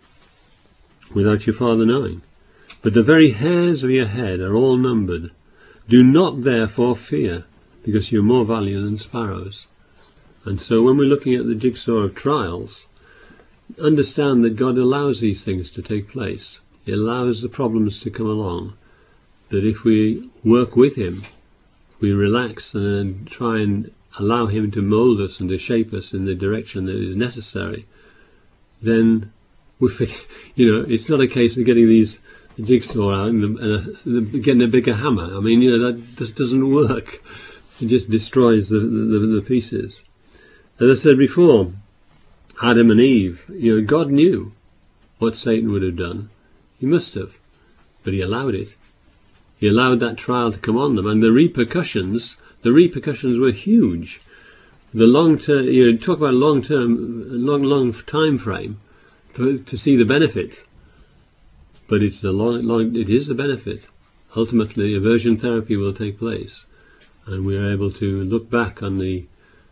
without your Father knowing. But the very hairs of your head are all numbered. Do not therefore fear, because you're more valuable than sparrows. And so when we're looking at the jigsaw of trials, understand that God allows these things to take place. He allows the problems to come along, that if we work with him, we relax and try and allow him to mould us and to shape us in the direction that is necessary, then we, you know, it's not a case of getting these the jigsaw out and, and a, getting a bigger hammer. I mean, you know, that just doesn't work. It just destroys the, the, the pieces. As I said before, Adam and Eve, you know, God knew what Satan would have done. He must have, but he allowed it. He allowed that trial to come on them, and the repercussions, the repercussions were huge. The long term, you know, talk about long term, long, long time frame for, to see the benefit. But it's a long, long, it is the benefit. Ultimately, aversion therapy will take place, and we are able to look back on the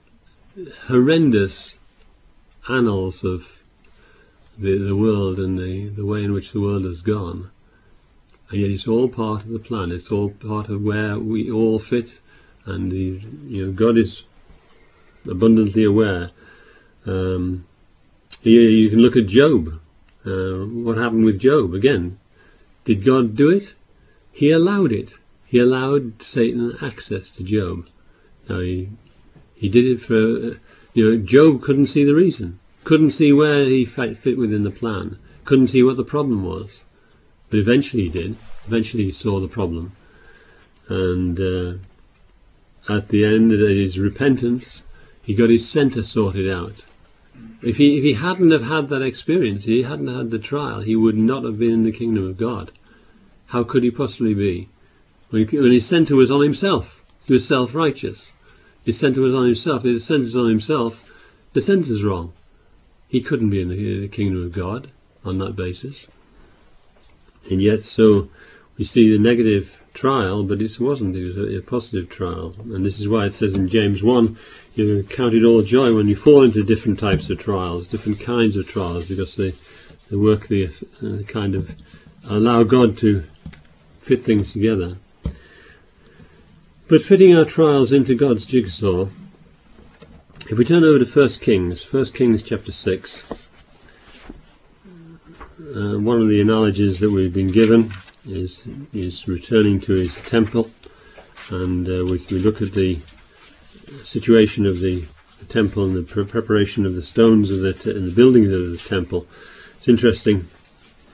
horrendous annals of the, the world and the, the way in which the world has gone. And yet it's all part of the plan. It's all part of where we all fit, and the, you know, God is abundantly aware. Um, you, you can look at Job. Uh, what happened with Job? Again, did God do it? He allowed it. He allowed Satan access to Job. Now he he did it for, uh, you know, Job couldn't see the reason, couldn't see where he fit within the plan, couldn't see what the problem was. But eventually he did. Eventually he saw the problem. And uh, at the end of his repentance, he got his centre sorted out. If he if he hadn't have had that experience, he hadn't had the trial, he would not have been in the kingdom of God. How could he possibly be? When, he, when his centre was on himself, he was self-righteous. His centre was on himself. If his centre's on himself, the centre's wrong. He couldn't be in the, the kingdom of God on that basis. And yet, so we see the negative trial, but it wasn't. It was a, a positive trial. And this is why it says in James one, you know, count it all joy when you fall into different types of trials, different kinds of trials, because they, they work the uh, kind of allow God to fit things together. But fitting our trials into God's jigsaw, if we turn over to First Kings, First Kings chapter six, Uh, one of the analogies that we've been given is is returning to his temple, and uh, we, we look at the situation of the, the temple and the pre- preparation of the stones of the t- and the building of the temple. It's interesting.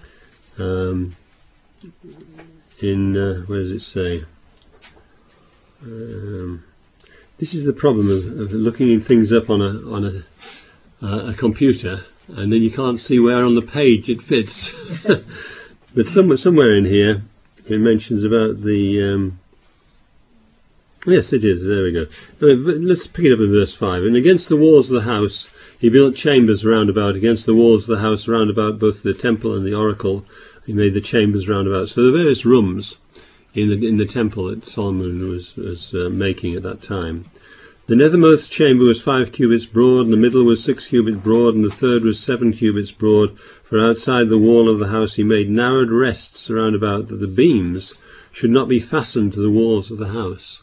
Um, in uh, where does it say? Um, this is the problem of, of looking things up on a on a, uh, a computer, and then you can't see where on the page it fits. But somewhere somewhere in here it mentions about the. Um, yes, it is. There we go. Let's pick it up in verse five. And against the walls of the house he built chambers round about. Against the walls of the house round about both the temple and the oracle, he made the chambers round about. So the various rooms in the in the temple that Solomon was was uh, making at that time. The nethermost chamber was five cubits broad, and the middle was six cubits broad, and the third was seven cubits broad. For outside the wall of the house he made narrowed rests round about, that the beams should not be fastened to the walls of the house.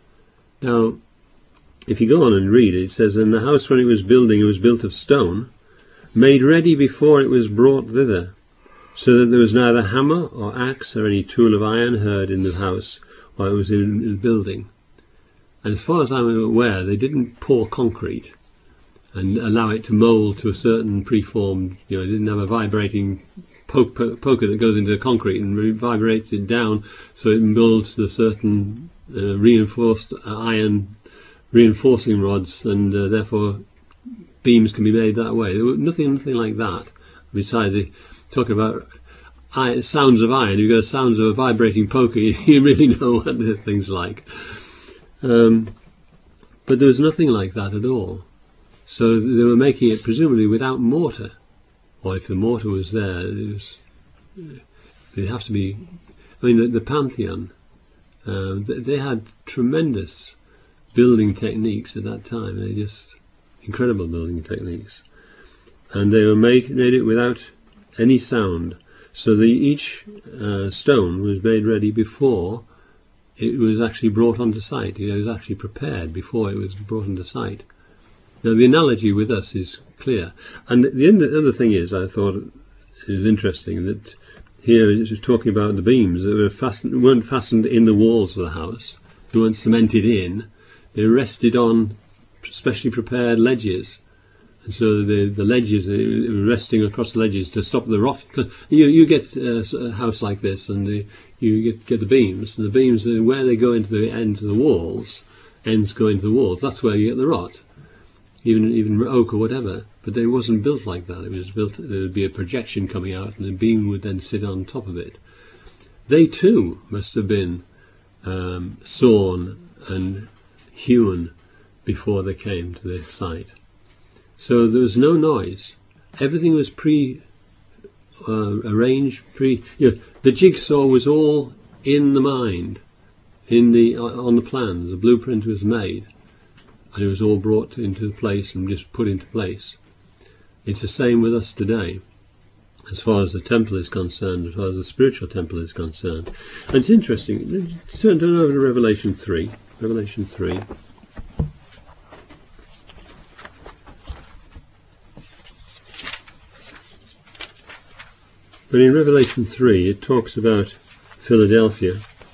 Now, if you go on and read it, it says, "And the house when it was building, it was built of stone, made ready before it was brought thither, so that there was neither hammer or axe or any tool of iron heard in the house while it was in the building." And as far as I'm aware, they didn't pour concrete and allow it to mould to a certain preformed, you know, they didn't have a vibrating poke, poker that goes into the concrete and vibrates it down so it molds to certain uh, reinforced uh, iron reinforcing rods, and uh, therefore beams can be made that way. There was nothing, nothing like that. Besides, talking about iron, sounds of iron, you've got sounds of a vibrating poker, you really know what the thing's like. Um, but there was nothing like that at all. So they were making it presumably without mortar, or if the mortar was there, it was, it'd have to be. I mean, the, the Pantheon, uh, they, they had tremendous building techniques at that time. They just incredible building techniques, and they were made made it without any sound. So the each uh, stone was made ready before it was actually brought onto site. You know, it was actually prepared before it was brought onto site. Now, the analogy with us is clear. And the other thing is, I thought it was interesting that here it was talking about the beams that were fastened, weren't fastened in the walls of the house. They weren't cemented in. They rested on specially prepared ledges. And so the, the ledges, were resting across the ledges to stop the rot. You, you get a house like this, and the, you get, get the beams, and the beams, where they go into the ends of the walls, ends go into the walls, that's where you get the rot. Even even oak or whatever. But it wasn't built like that. It was built, there would be a projection coming out, and the beam would then sit on top of it. They too must have been um, sawn and hewn before they came to the site. So there was no noise. Everything was pre uh, arranged, pre. You know, the jigsaw was all in the mind, in the uh, on the plans. The blueprint was made, and it was all brought into place and just put into place. It's the same with us today, as far as the temple is concerned, as far as the spiritual temple is concerned. And it's interesting. Turn, turn over to Revelation three. Revelation three. But in Revelation three, it talks about Philadelphia,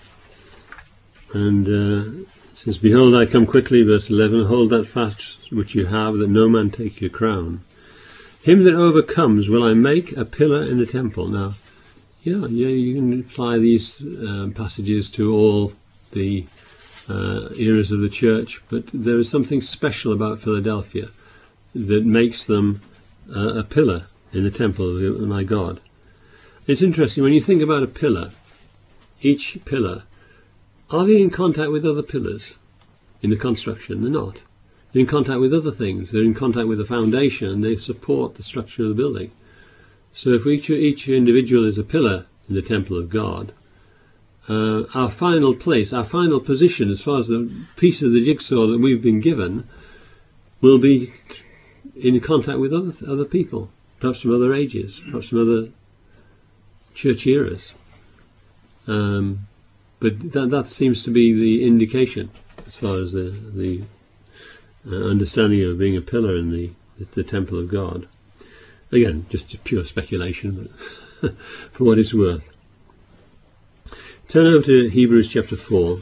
and uh, it says, "Behold, I come quickly," verse eleven, "hold that fast which you have, that no man take your crown. Him that overcomes will I make a pillar in the temple." Now, yeah, yeah, you can apply these uh, passages to all the uh, eras of the church, but there is something special about Philadelphia that makes them uh, a pillar in the temple of my God. It's interesting, when you think about a pillar, each pillar, are they in contact with other pillars in the construction? They're not. They're in contact with other things. They're in contact with the foundation, and they support the structure of the building. So if each, each individual is a pillar in the temple of God, uh, our final place, our final position, as far as the piece of the jigsaw that we've been given, will be in contact with other other people, perhaps from other ages, perhaps from other church eras. Um, but that, that seems to be the indication as far as the, the uh, understanding of being a pillar in the, the temple of God. Again, just pure speculation, but for what it's worth. Turn over to Hebrews chapter four.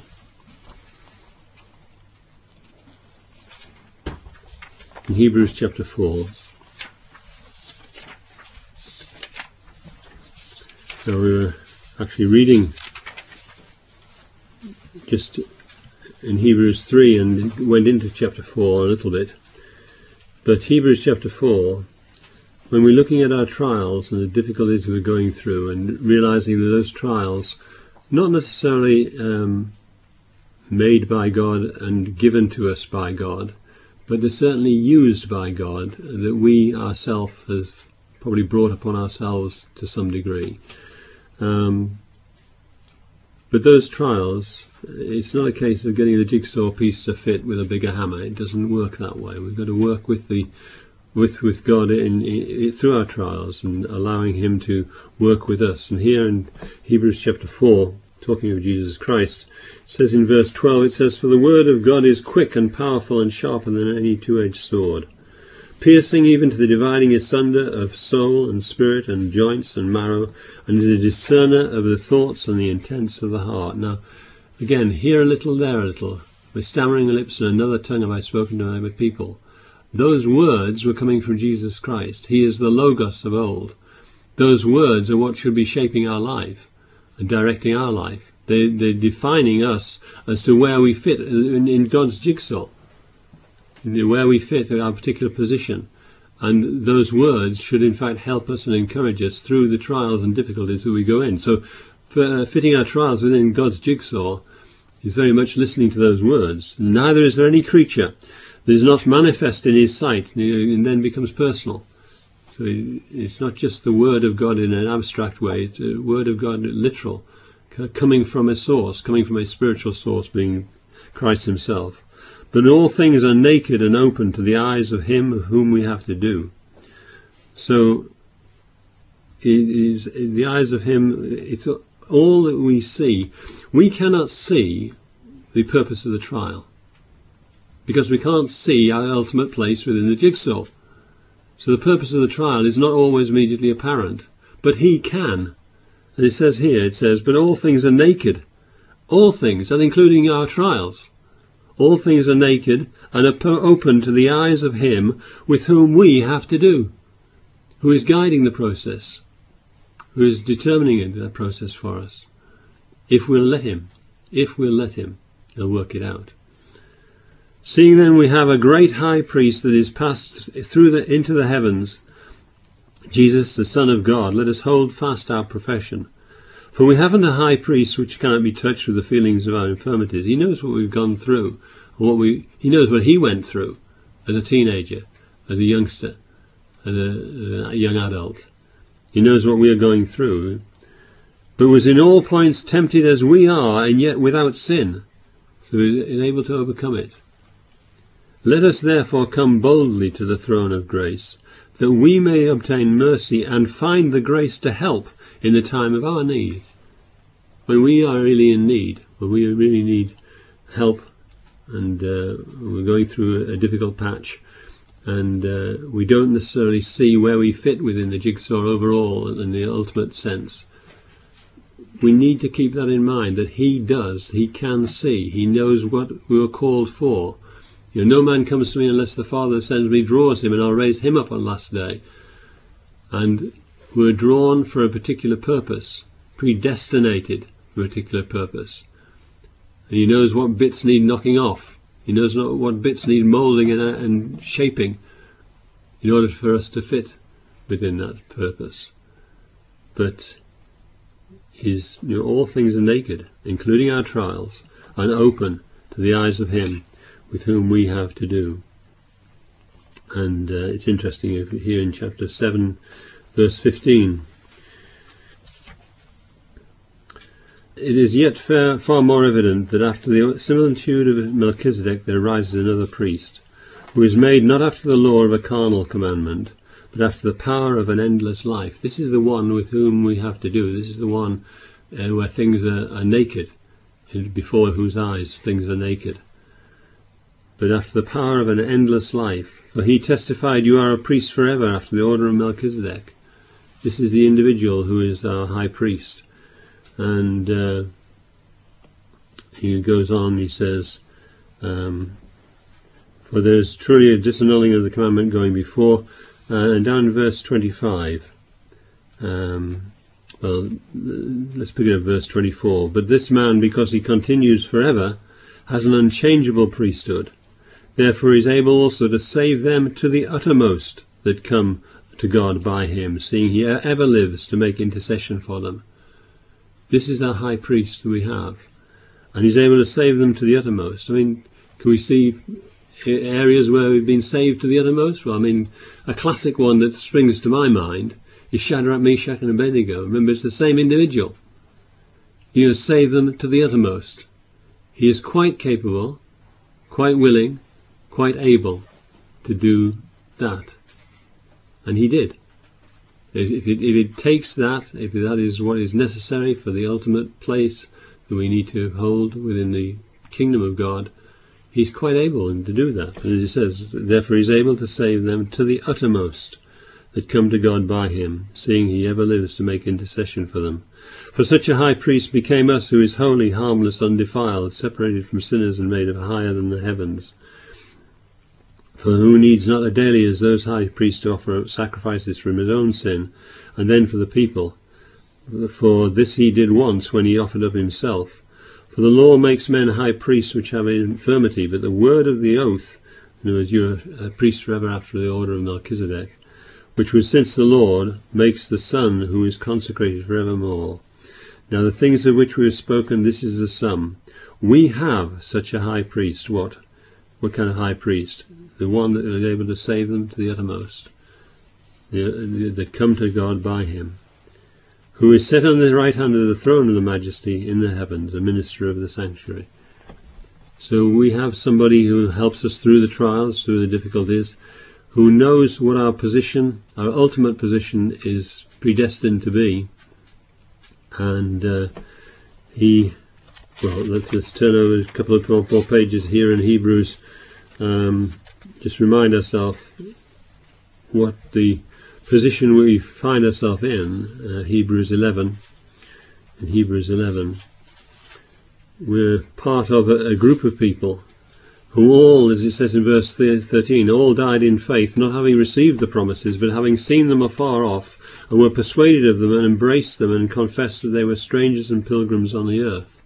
In Hebrews chapter four. So we were actually reading just in Hebrews three and went into chapter four a little bit. But Hebrews chapter four, when we're looking at our trials and the difficulties we're going through and realizing that those trials, not necessarily um, made by God and given to us by God, but they're certainly used by God, that we ourselves have probably brought upon ourselves to some degree. Um, but those trials, it's not a case of getting the jigsaw piece to fit with a bigger hammer. It doesn't work that way. We've got to work with the with with God in, in through our trials and allowing Him to work with us. And here in Hebrews chapter four, talking of Jesus Christ, it says in verse twelve, it says, "For the word of God is quick and powerful and sharper than any two-edged sword, piercing even to the dividing asunder of soul and spirit and joints and marrow, and is a discerner of the thoughts and the intents of the heart." Now, again, here a little, there a little. With stammering lips and another tongue have I spoken to my people. Those words were coming from Jesus Christ. He is the Logos of old. Those words are what should be shaping our life and directing our life. They, they're defining us as to where we fit in, in God's jigsaw, where we fit in our particular position. And those words should in fact help us and encourage us through the trials and difficulties that we go in. So for, uh, fitting our trials within God's jigsaw is very much listening to those words. "Neither is there any creature that is not manifest in his sight," and then becomes personal. So it's not just the word of God in an abstract way, it's a word of God literal, coming from a source, coming from a spiritual source, being Christ himself. "But all things are naked and open to the eyes of him of whom we have to do." So it is in the eyes of him, it's all that we see. We cannot see the purpose of the trial, because we can't see our ultimate place within the jigsaw. So the purpose of the trial is not always immediately apparent, but he can. And it says here, it says, "But all things are naked." All things, and including our trials. All things are naked and are open to the eyes of him with whom we have to do, who is guiding the process, who is determining that process for us. If we'll let him, if we'll let him, he'll work it out. "Seeing then we have a great high priest that is passed through the into the heavens, Jesus the Son of God, let us hold fast our profession. For we haven't a high priest which cannot be touched with the feelings of our infirmities." He knows what we've gone through, what we he knows what he went through as a teenager, as a youngster, as a, as a young adult. He knows what we are going through. "But was in all points tempted as we are, and yet without sin." So he is able to overcome it. "Let us therefore come boldly to the throne of grace, that we may obtain mercy and find the grace to help in the time of our need." When we are really in need, when we really need help, and uh, we're going through a difficult patch, and uh, we don't necessarily see where we fit within the jigsaw overall in the ultimate sense, we need to keep that in mind, that he does, he can see, he knows what we were called for. You know, no man comes to me unless the Father sends me, draws him, and I'll raise him up on last day. And we're drawn for a particular purpose, predestinated for a particular purpose. And he knows what bits need knocking off. He knows what bits need moulding and, and shaping in order for us to fit within that purpose. But his, you know, all things are naked, including our trials, and open to the eyes of him with whom we have to do. And uh, it's interesting here in chapter seven, verse fifteen. "It is yet far, far more evident that after the similitude of Melchizedek there arises another priest, who is made not after the law of a carnal commandment, but after the power of an endless life." This is the one with whom we have to do. This is the one uh, where things are, are naked, before whose eyes things are naked. "But after the power of an endless life, for he testified, you are a priest forever after the order of Melchizedek." This is the individual who is our high priest. And uh, he goes on, he says, um, "For there is truly a disannulling of the commandment going before." Uh, and down in verse twenty-five, um, well, let's pick it up verse twenty-four. "But this man, because he continues forever, has an unchangeable priesthood. Therefore he is able also to save them to the uttermost that come to God by him, seeing he ever lives to make intercession for them. This is our high priest we have, and he's able to save them to the uttermost. I mean, can we see areas where we've been saved to the uttermost? Well, I mean, a classic one that springs to my mind is Shadrach, Meshach and Abednego. Remember, it's the same individual. He has saved them to the uttermost. He is quite capable, quite willing, quite able to do that. And he did. If it, if it takes that, if that is what is necessary for the ultimate place that we need to hold within the kingdom of God, he's quite able to do that. And as he says, therefore he is able to save them to the uttermost that come to God by him, seeing he ever lives to make intercession for them. For such a high priest became us, who is holy, harmless, undefiled, separated from sinners and made of higher than the heavens. For who needs not a daily as those high priests to offer sacrifices from his own sin, and then for the people? For this he did once, when he offered up himself. For the law makes men high priests which have an infirmity, but the word of the oath, in other words, you're a priest forever after the order of Melchizedek, which was since the Lord, makes the Son, who is consecrated forevermore. Now the things of which we have spoken, this is the sum. We have such a high priest. What? What kind of high priest? The one that is able to save them to the uttermost, that come to God by him, who is set on the right hand of the throne of the majesty in the heavens, a minister of the sanctuary. So we have somebody who helps us through the trials, through the difficulties, who knows what our position, our ultimate position, is predestined to be. And uh, he, well, let's, let's turn over a couple of more, more pages here in Hebrews. Um, just remind ourselves what the position we find ourselves in. uh, Hebrews eleven. In Hebrews eleven, we're part of a, a group of people who all, as it says in verse thirteen, all died in faith, not having received the promises, but having seen them afar off, and were persuaded of them, and embraced them, and confessed that they were strangers and pilgrims on the earth.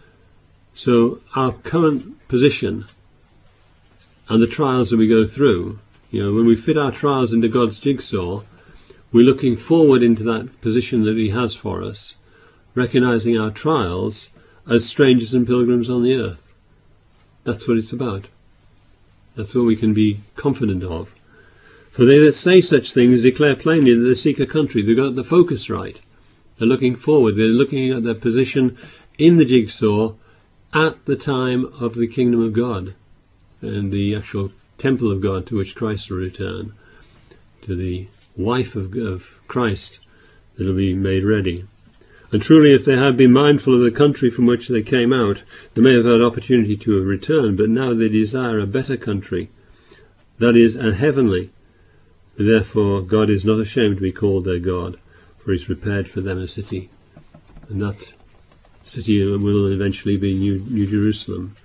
So our current position and the trials that we go through, you know, when we fit our trials into God's jigsaw, we're looking forward into that position that he has for us, recognizing our trials as strangers and pilgrims on the earth. That's what it's about. That's what we can be confident of. For they that say such things declare plainly that they seek a country. They've got the focus right. They're looking forward. They're looking at their position in the jigsaw at the time of the kingdom of God and the actual temple of God to which Christ will return, to the wife of, of Christ that will be made ready. And truly, if they had been mindful of the country from which they came out, they may have had opportunity to have returned, but now they desire a better country, that is, a heavenly. Therefore, God is not ashamed to be called their God, for he has prepared for them a city. And that city will eventually be New, New Jerusalem.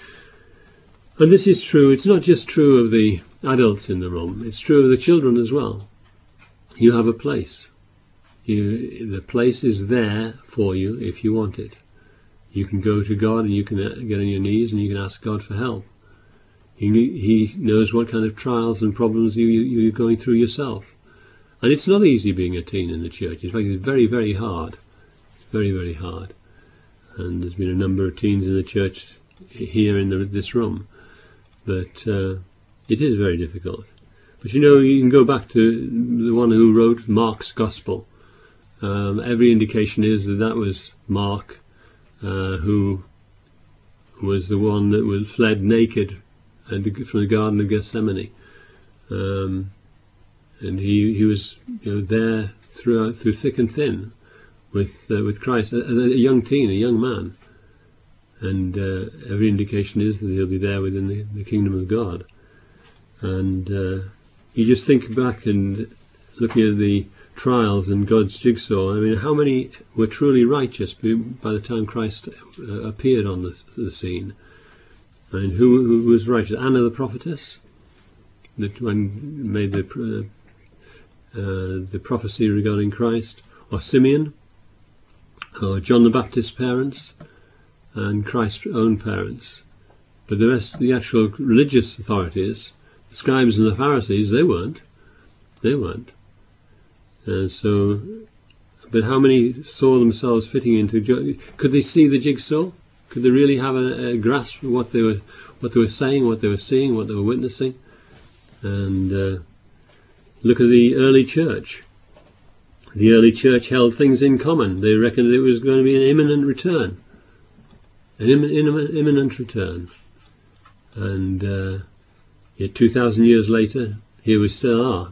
And this is true. It's not just true of the adults in the room. It's true of the children as well. You have a place. You, the place is there for you if you want it. You can go to God and you can get on your knees and you can ask God for help. He, he knows what kind of trials and problems you, you, you're going through yourself. And it's not easy being a teen in the church. In fact, it's very, very hard. It's very, very hard. And there's been a number of teens in the church here in the, this room. But uh, it is very difficult. But you know, you can go back to the one who wrote Mark's Gospel. Um, every indication is that that was Mark, uh, who was the one that was fled naked from the Garden of Gethsemane. Um, and he, he was, you know, there throughout, through thick and thin with uh, with Christ, a, a young teen, a young man. And uh, every indication is that he'll be there within the, the kingdom of God. And uh, you just think back and looking at the trials and God's jigsaw, I mean, how many were truly righteous by the time Christ uh, appeared on the, the scene? I mean, who, who was righteous? Anna the prophetess, that when made the uh, uh, the prophecy regarding Christ, or Simeon, or John the Baptist's parents, and Christ's own parents. But the rest, the actual religious authorities, the scribes and the Pharisees, they weren't. They weren't. And so, but how many saw themselves fitting into? Could they see the jigsaw? Could they really have a, a grasp of what they were, what they were saying, what they were seeing, what they were witnessing? And uh, look at the early church. The early church held things in common. They reckoned it was going to be an imminent return, an imminent, imminent return. And uh, yet, two thousand years later, here we still are.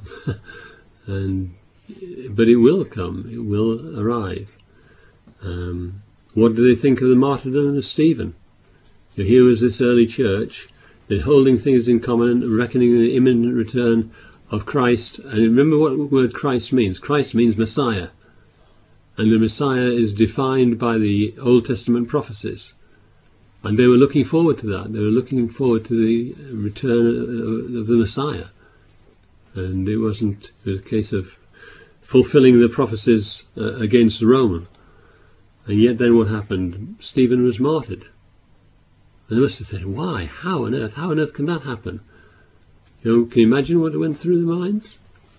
and but it will come. It will arrive. Um, what do they think of the martyrdom of Stephen? So here was this early church, they're holding things in common, reckoning the imminent return of Christ. And remember what the word Christ means. Christ means Messiah. And the Messiah is defined by the Old Testament prophecies. And they were looking forward to that. They were looking forward to the return of the Messiah. And it wasn't it was a case of fulfilling the prophecies uh, against Rome. And yet then what happened? Stephen was martyred. And they must have said, why? How on earth? How on earth can that happen? You know, can you imagine what went through their minds?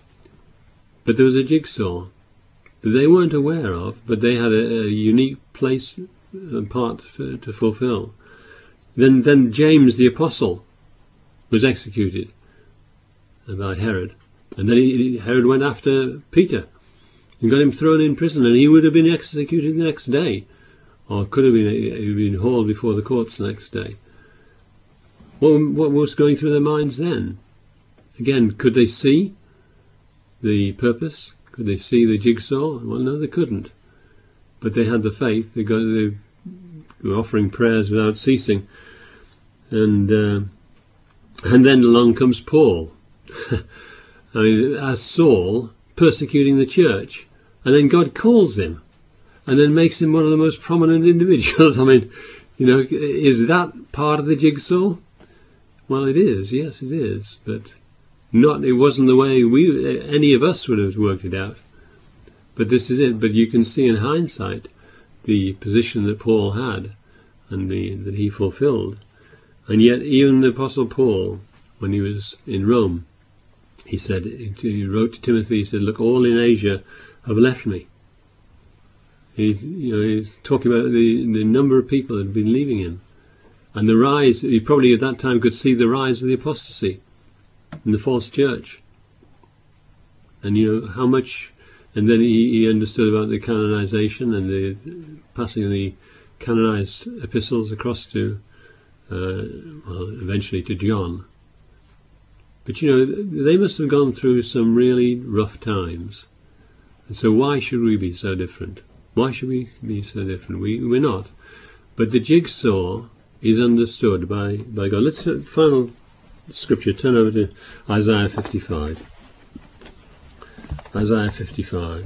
But there was a jigsaw that they weren't aware of, but they had a, a unique place and part for, to fulfill. Then, then James the Apostle was executed by Herod. And then he, Herod went after Peter and got him thrown in prison, and he would have been executed the next day, or could have been, he'd been hauled before the courts the next day. What, what was going through their minds then? Again, could they see the purpose? Could they see the jigsaw? Well, no, they couldn't. But they had the faith. They, got, they were offering prayers without ceasing. And uh, and then along comes Paul. I mean, as Saul, persecuting the church. And then God calls him. And then makes him one of the most prominent individuals. I mean, you know, is that part of the jigsaw? Well, it is. Yes, it is. But not. It wasn't the way we, any of us would have worked it out. But this is it. But you can see in hindsight the position that Paul had and the, that he fulfilled. And yet even the Apostle Paul, when he was in Rome, he said, he wrote to Timothy, he said, look, all in Asia have left me. He, you know, he's talking about the, the number of people that had been leaving him. And the rise, he probably at that time could see the rise of the apostasy and the false church. And you know, how much, and then he, he understood about the canonization and the passing of the canonized epistles across to, uh, well, eventually to John. But you know, they must have gone through some really rough times. And so why should we be so different? Why should we be so different? We, we're not. But the jigsaw is understood by, by God. Let's, uh, final scripture, turn over to Isaiah fifty-five. Isaiah fifty-five.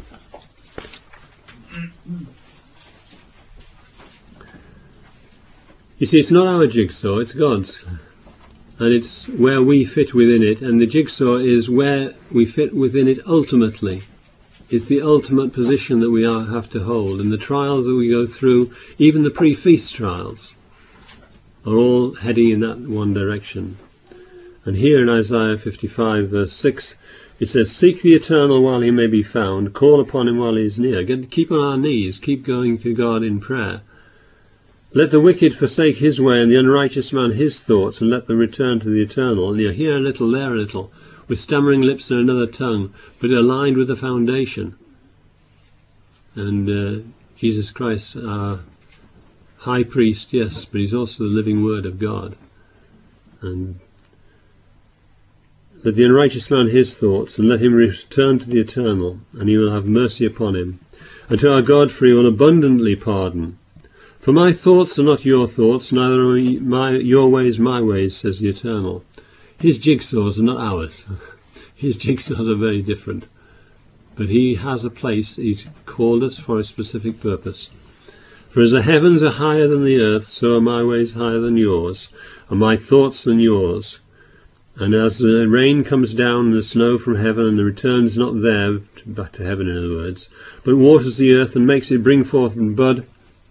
You see, it's not our jigsaw, it's God's. And it's where we fit within it, and the jigsaw is where we fit within it ultimately. It's the ultimate position that we are, have to hold, and the trials that we go through, even the pre-feast trials, are all heading in that one direction. And here in Isaiah fifty-five, verse six, it says, seek the Eternal while he may be found, call upon him while he is near. Get, keep on our knees, keep going to God in prayer. Let the wicked forsake his way, and the unrighteous man his thoughts, and let them return to the Eternal. And you here a little, there a little, with stammering lips and another tongue, but aligned with the foundation. And uh, Jesus Christ, our high priest, yes, but he's also the living word of God. And let the unrighteous man his thoughts, and let him return to the Eternal, and he will have mercy upon him. And to our God, for he will abundantly pardon. For my thoughts are not your thoughts, neither are my, your ways my ways, says the Eternal. His jigsaws are not ours. His jigsaws are very different. But he has a place, he's called us for a specific purpose. For as the heavens are higher than the earth, so are my ways higher than yours, and my thoughts than yours. And as the rain comes down and the snow from heaven, and the returns not there, back to heaven in other words, but waters the earth and makes it bring forth and bud,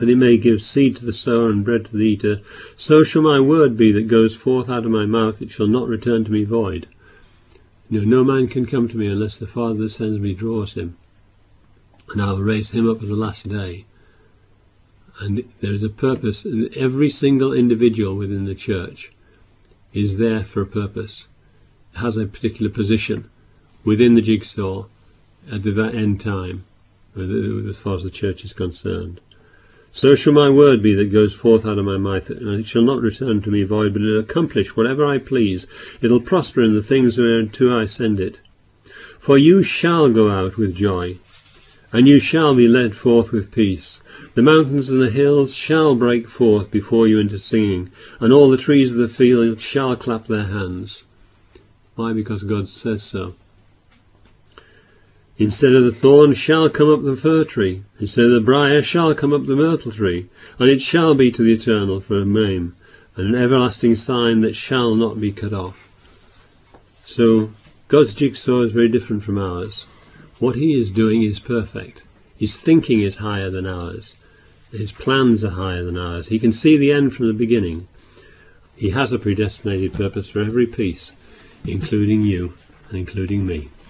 that it may give seed to the sower and bread to the eater, so shall my word be that goes forth out of my mouth. It shall not return to me void. You know, no man can come to me unless the Father that sends me draws him, and I will raise him up at the last day. And there is a purpose. Every single individual within the church is there for a purpose, has a particular position within the jigsaw at the end time, as far as the church is concerned. So shall my word be that goes forth out of my mouth, and it shall not return to me void, but it will accomplish whatever I please. It will prosper in the things whereunto I send it. For you shall go out with joy, and you shall be led forth with peace. The mountains and the hills shall break forth before you into singing, and all the trees of the field shall clap their hands. Why? Because God says so. Instead of the thorn shall come up the fir tree, instead of the briar shall come up the myrtle tree, and it shall be to the eternal for a name, and an everlasting sign that shall not be cut off. So God's jigsaw is very different from ours. What he is doing is perfect. His thinking is higher than ours. His plans are higher than ours. He can see the end from the beginning. He has a predestinated purpose for every piece, including you and including me.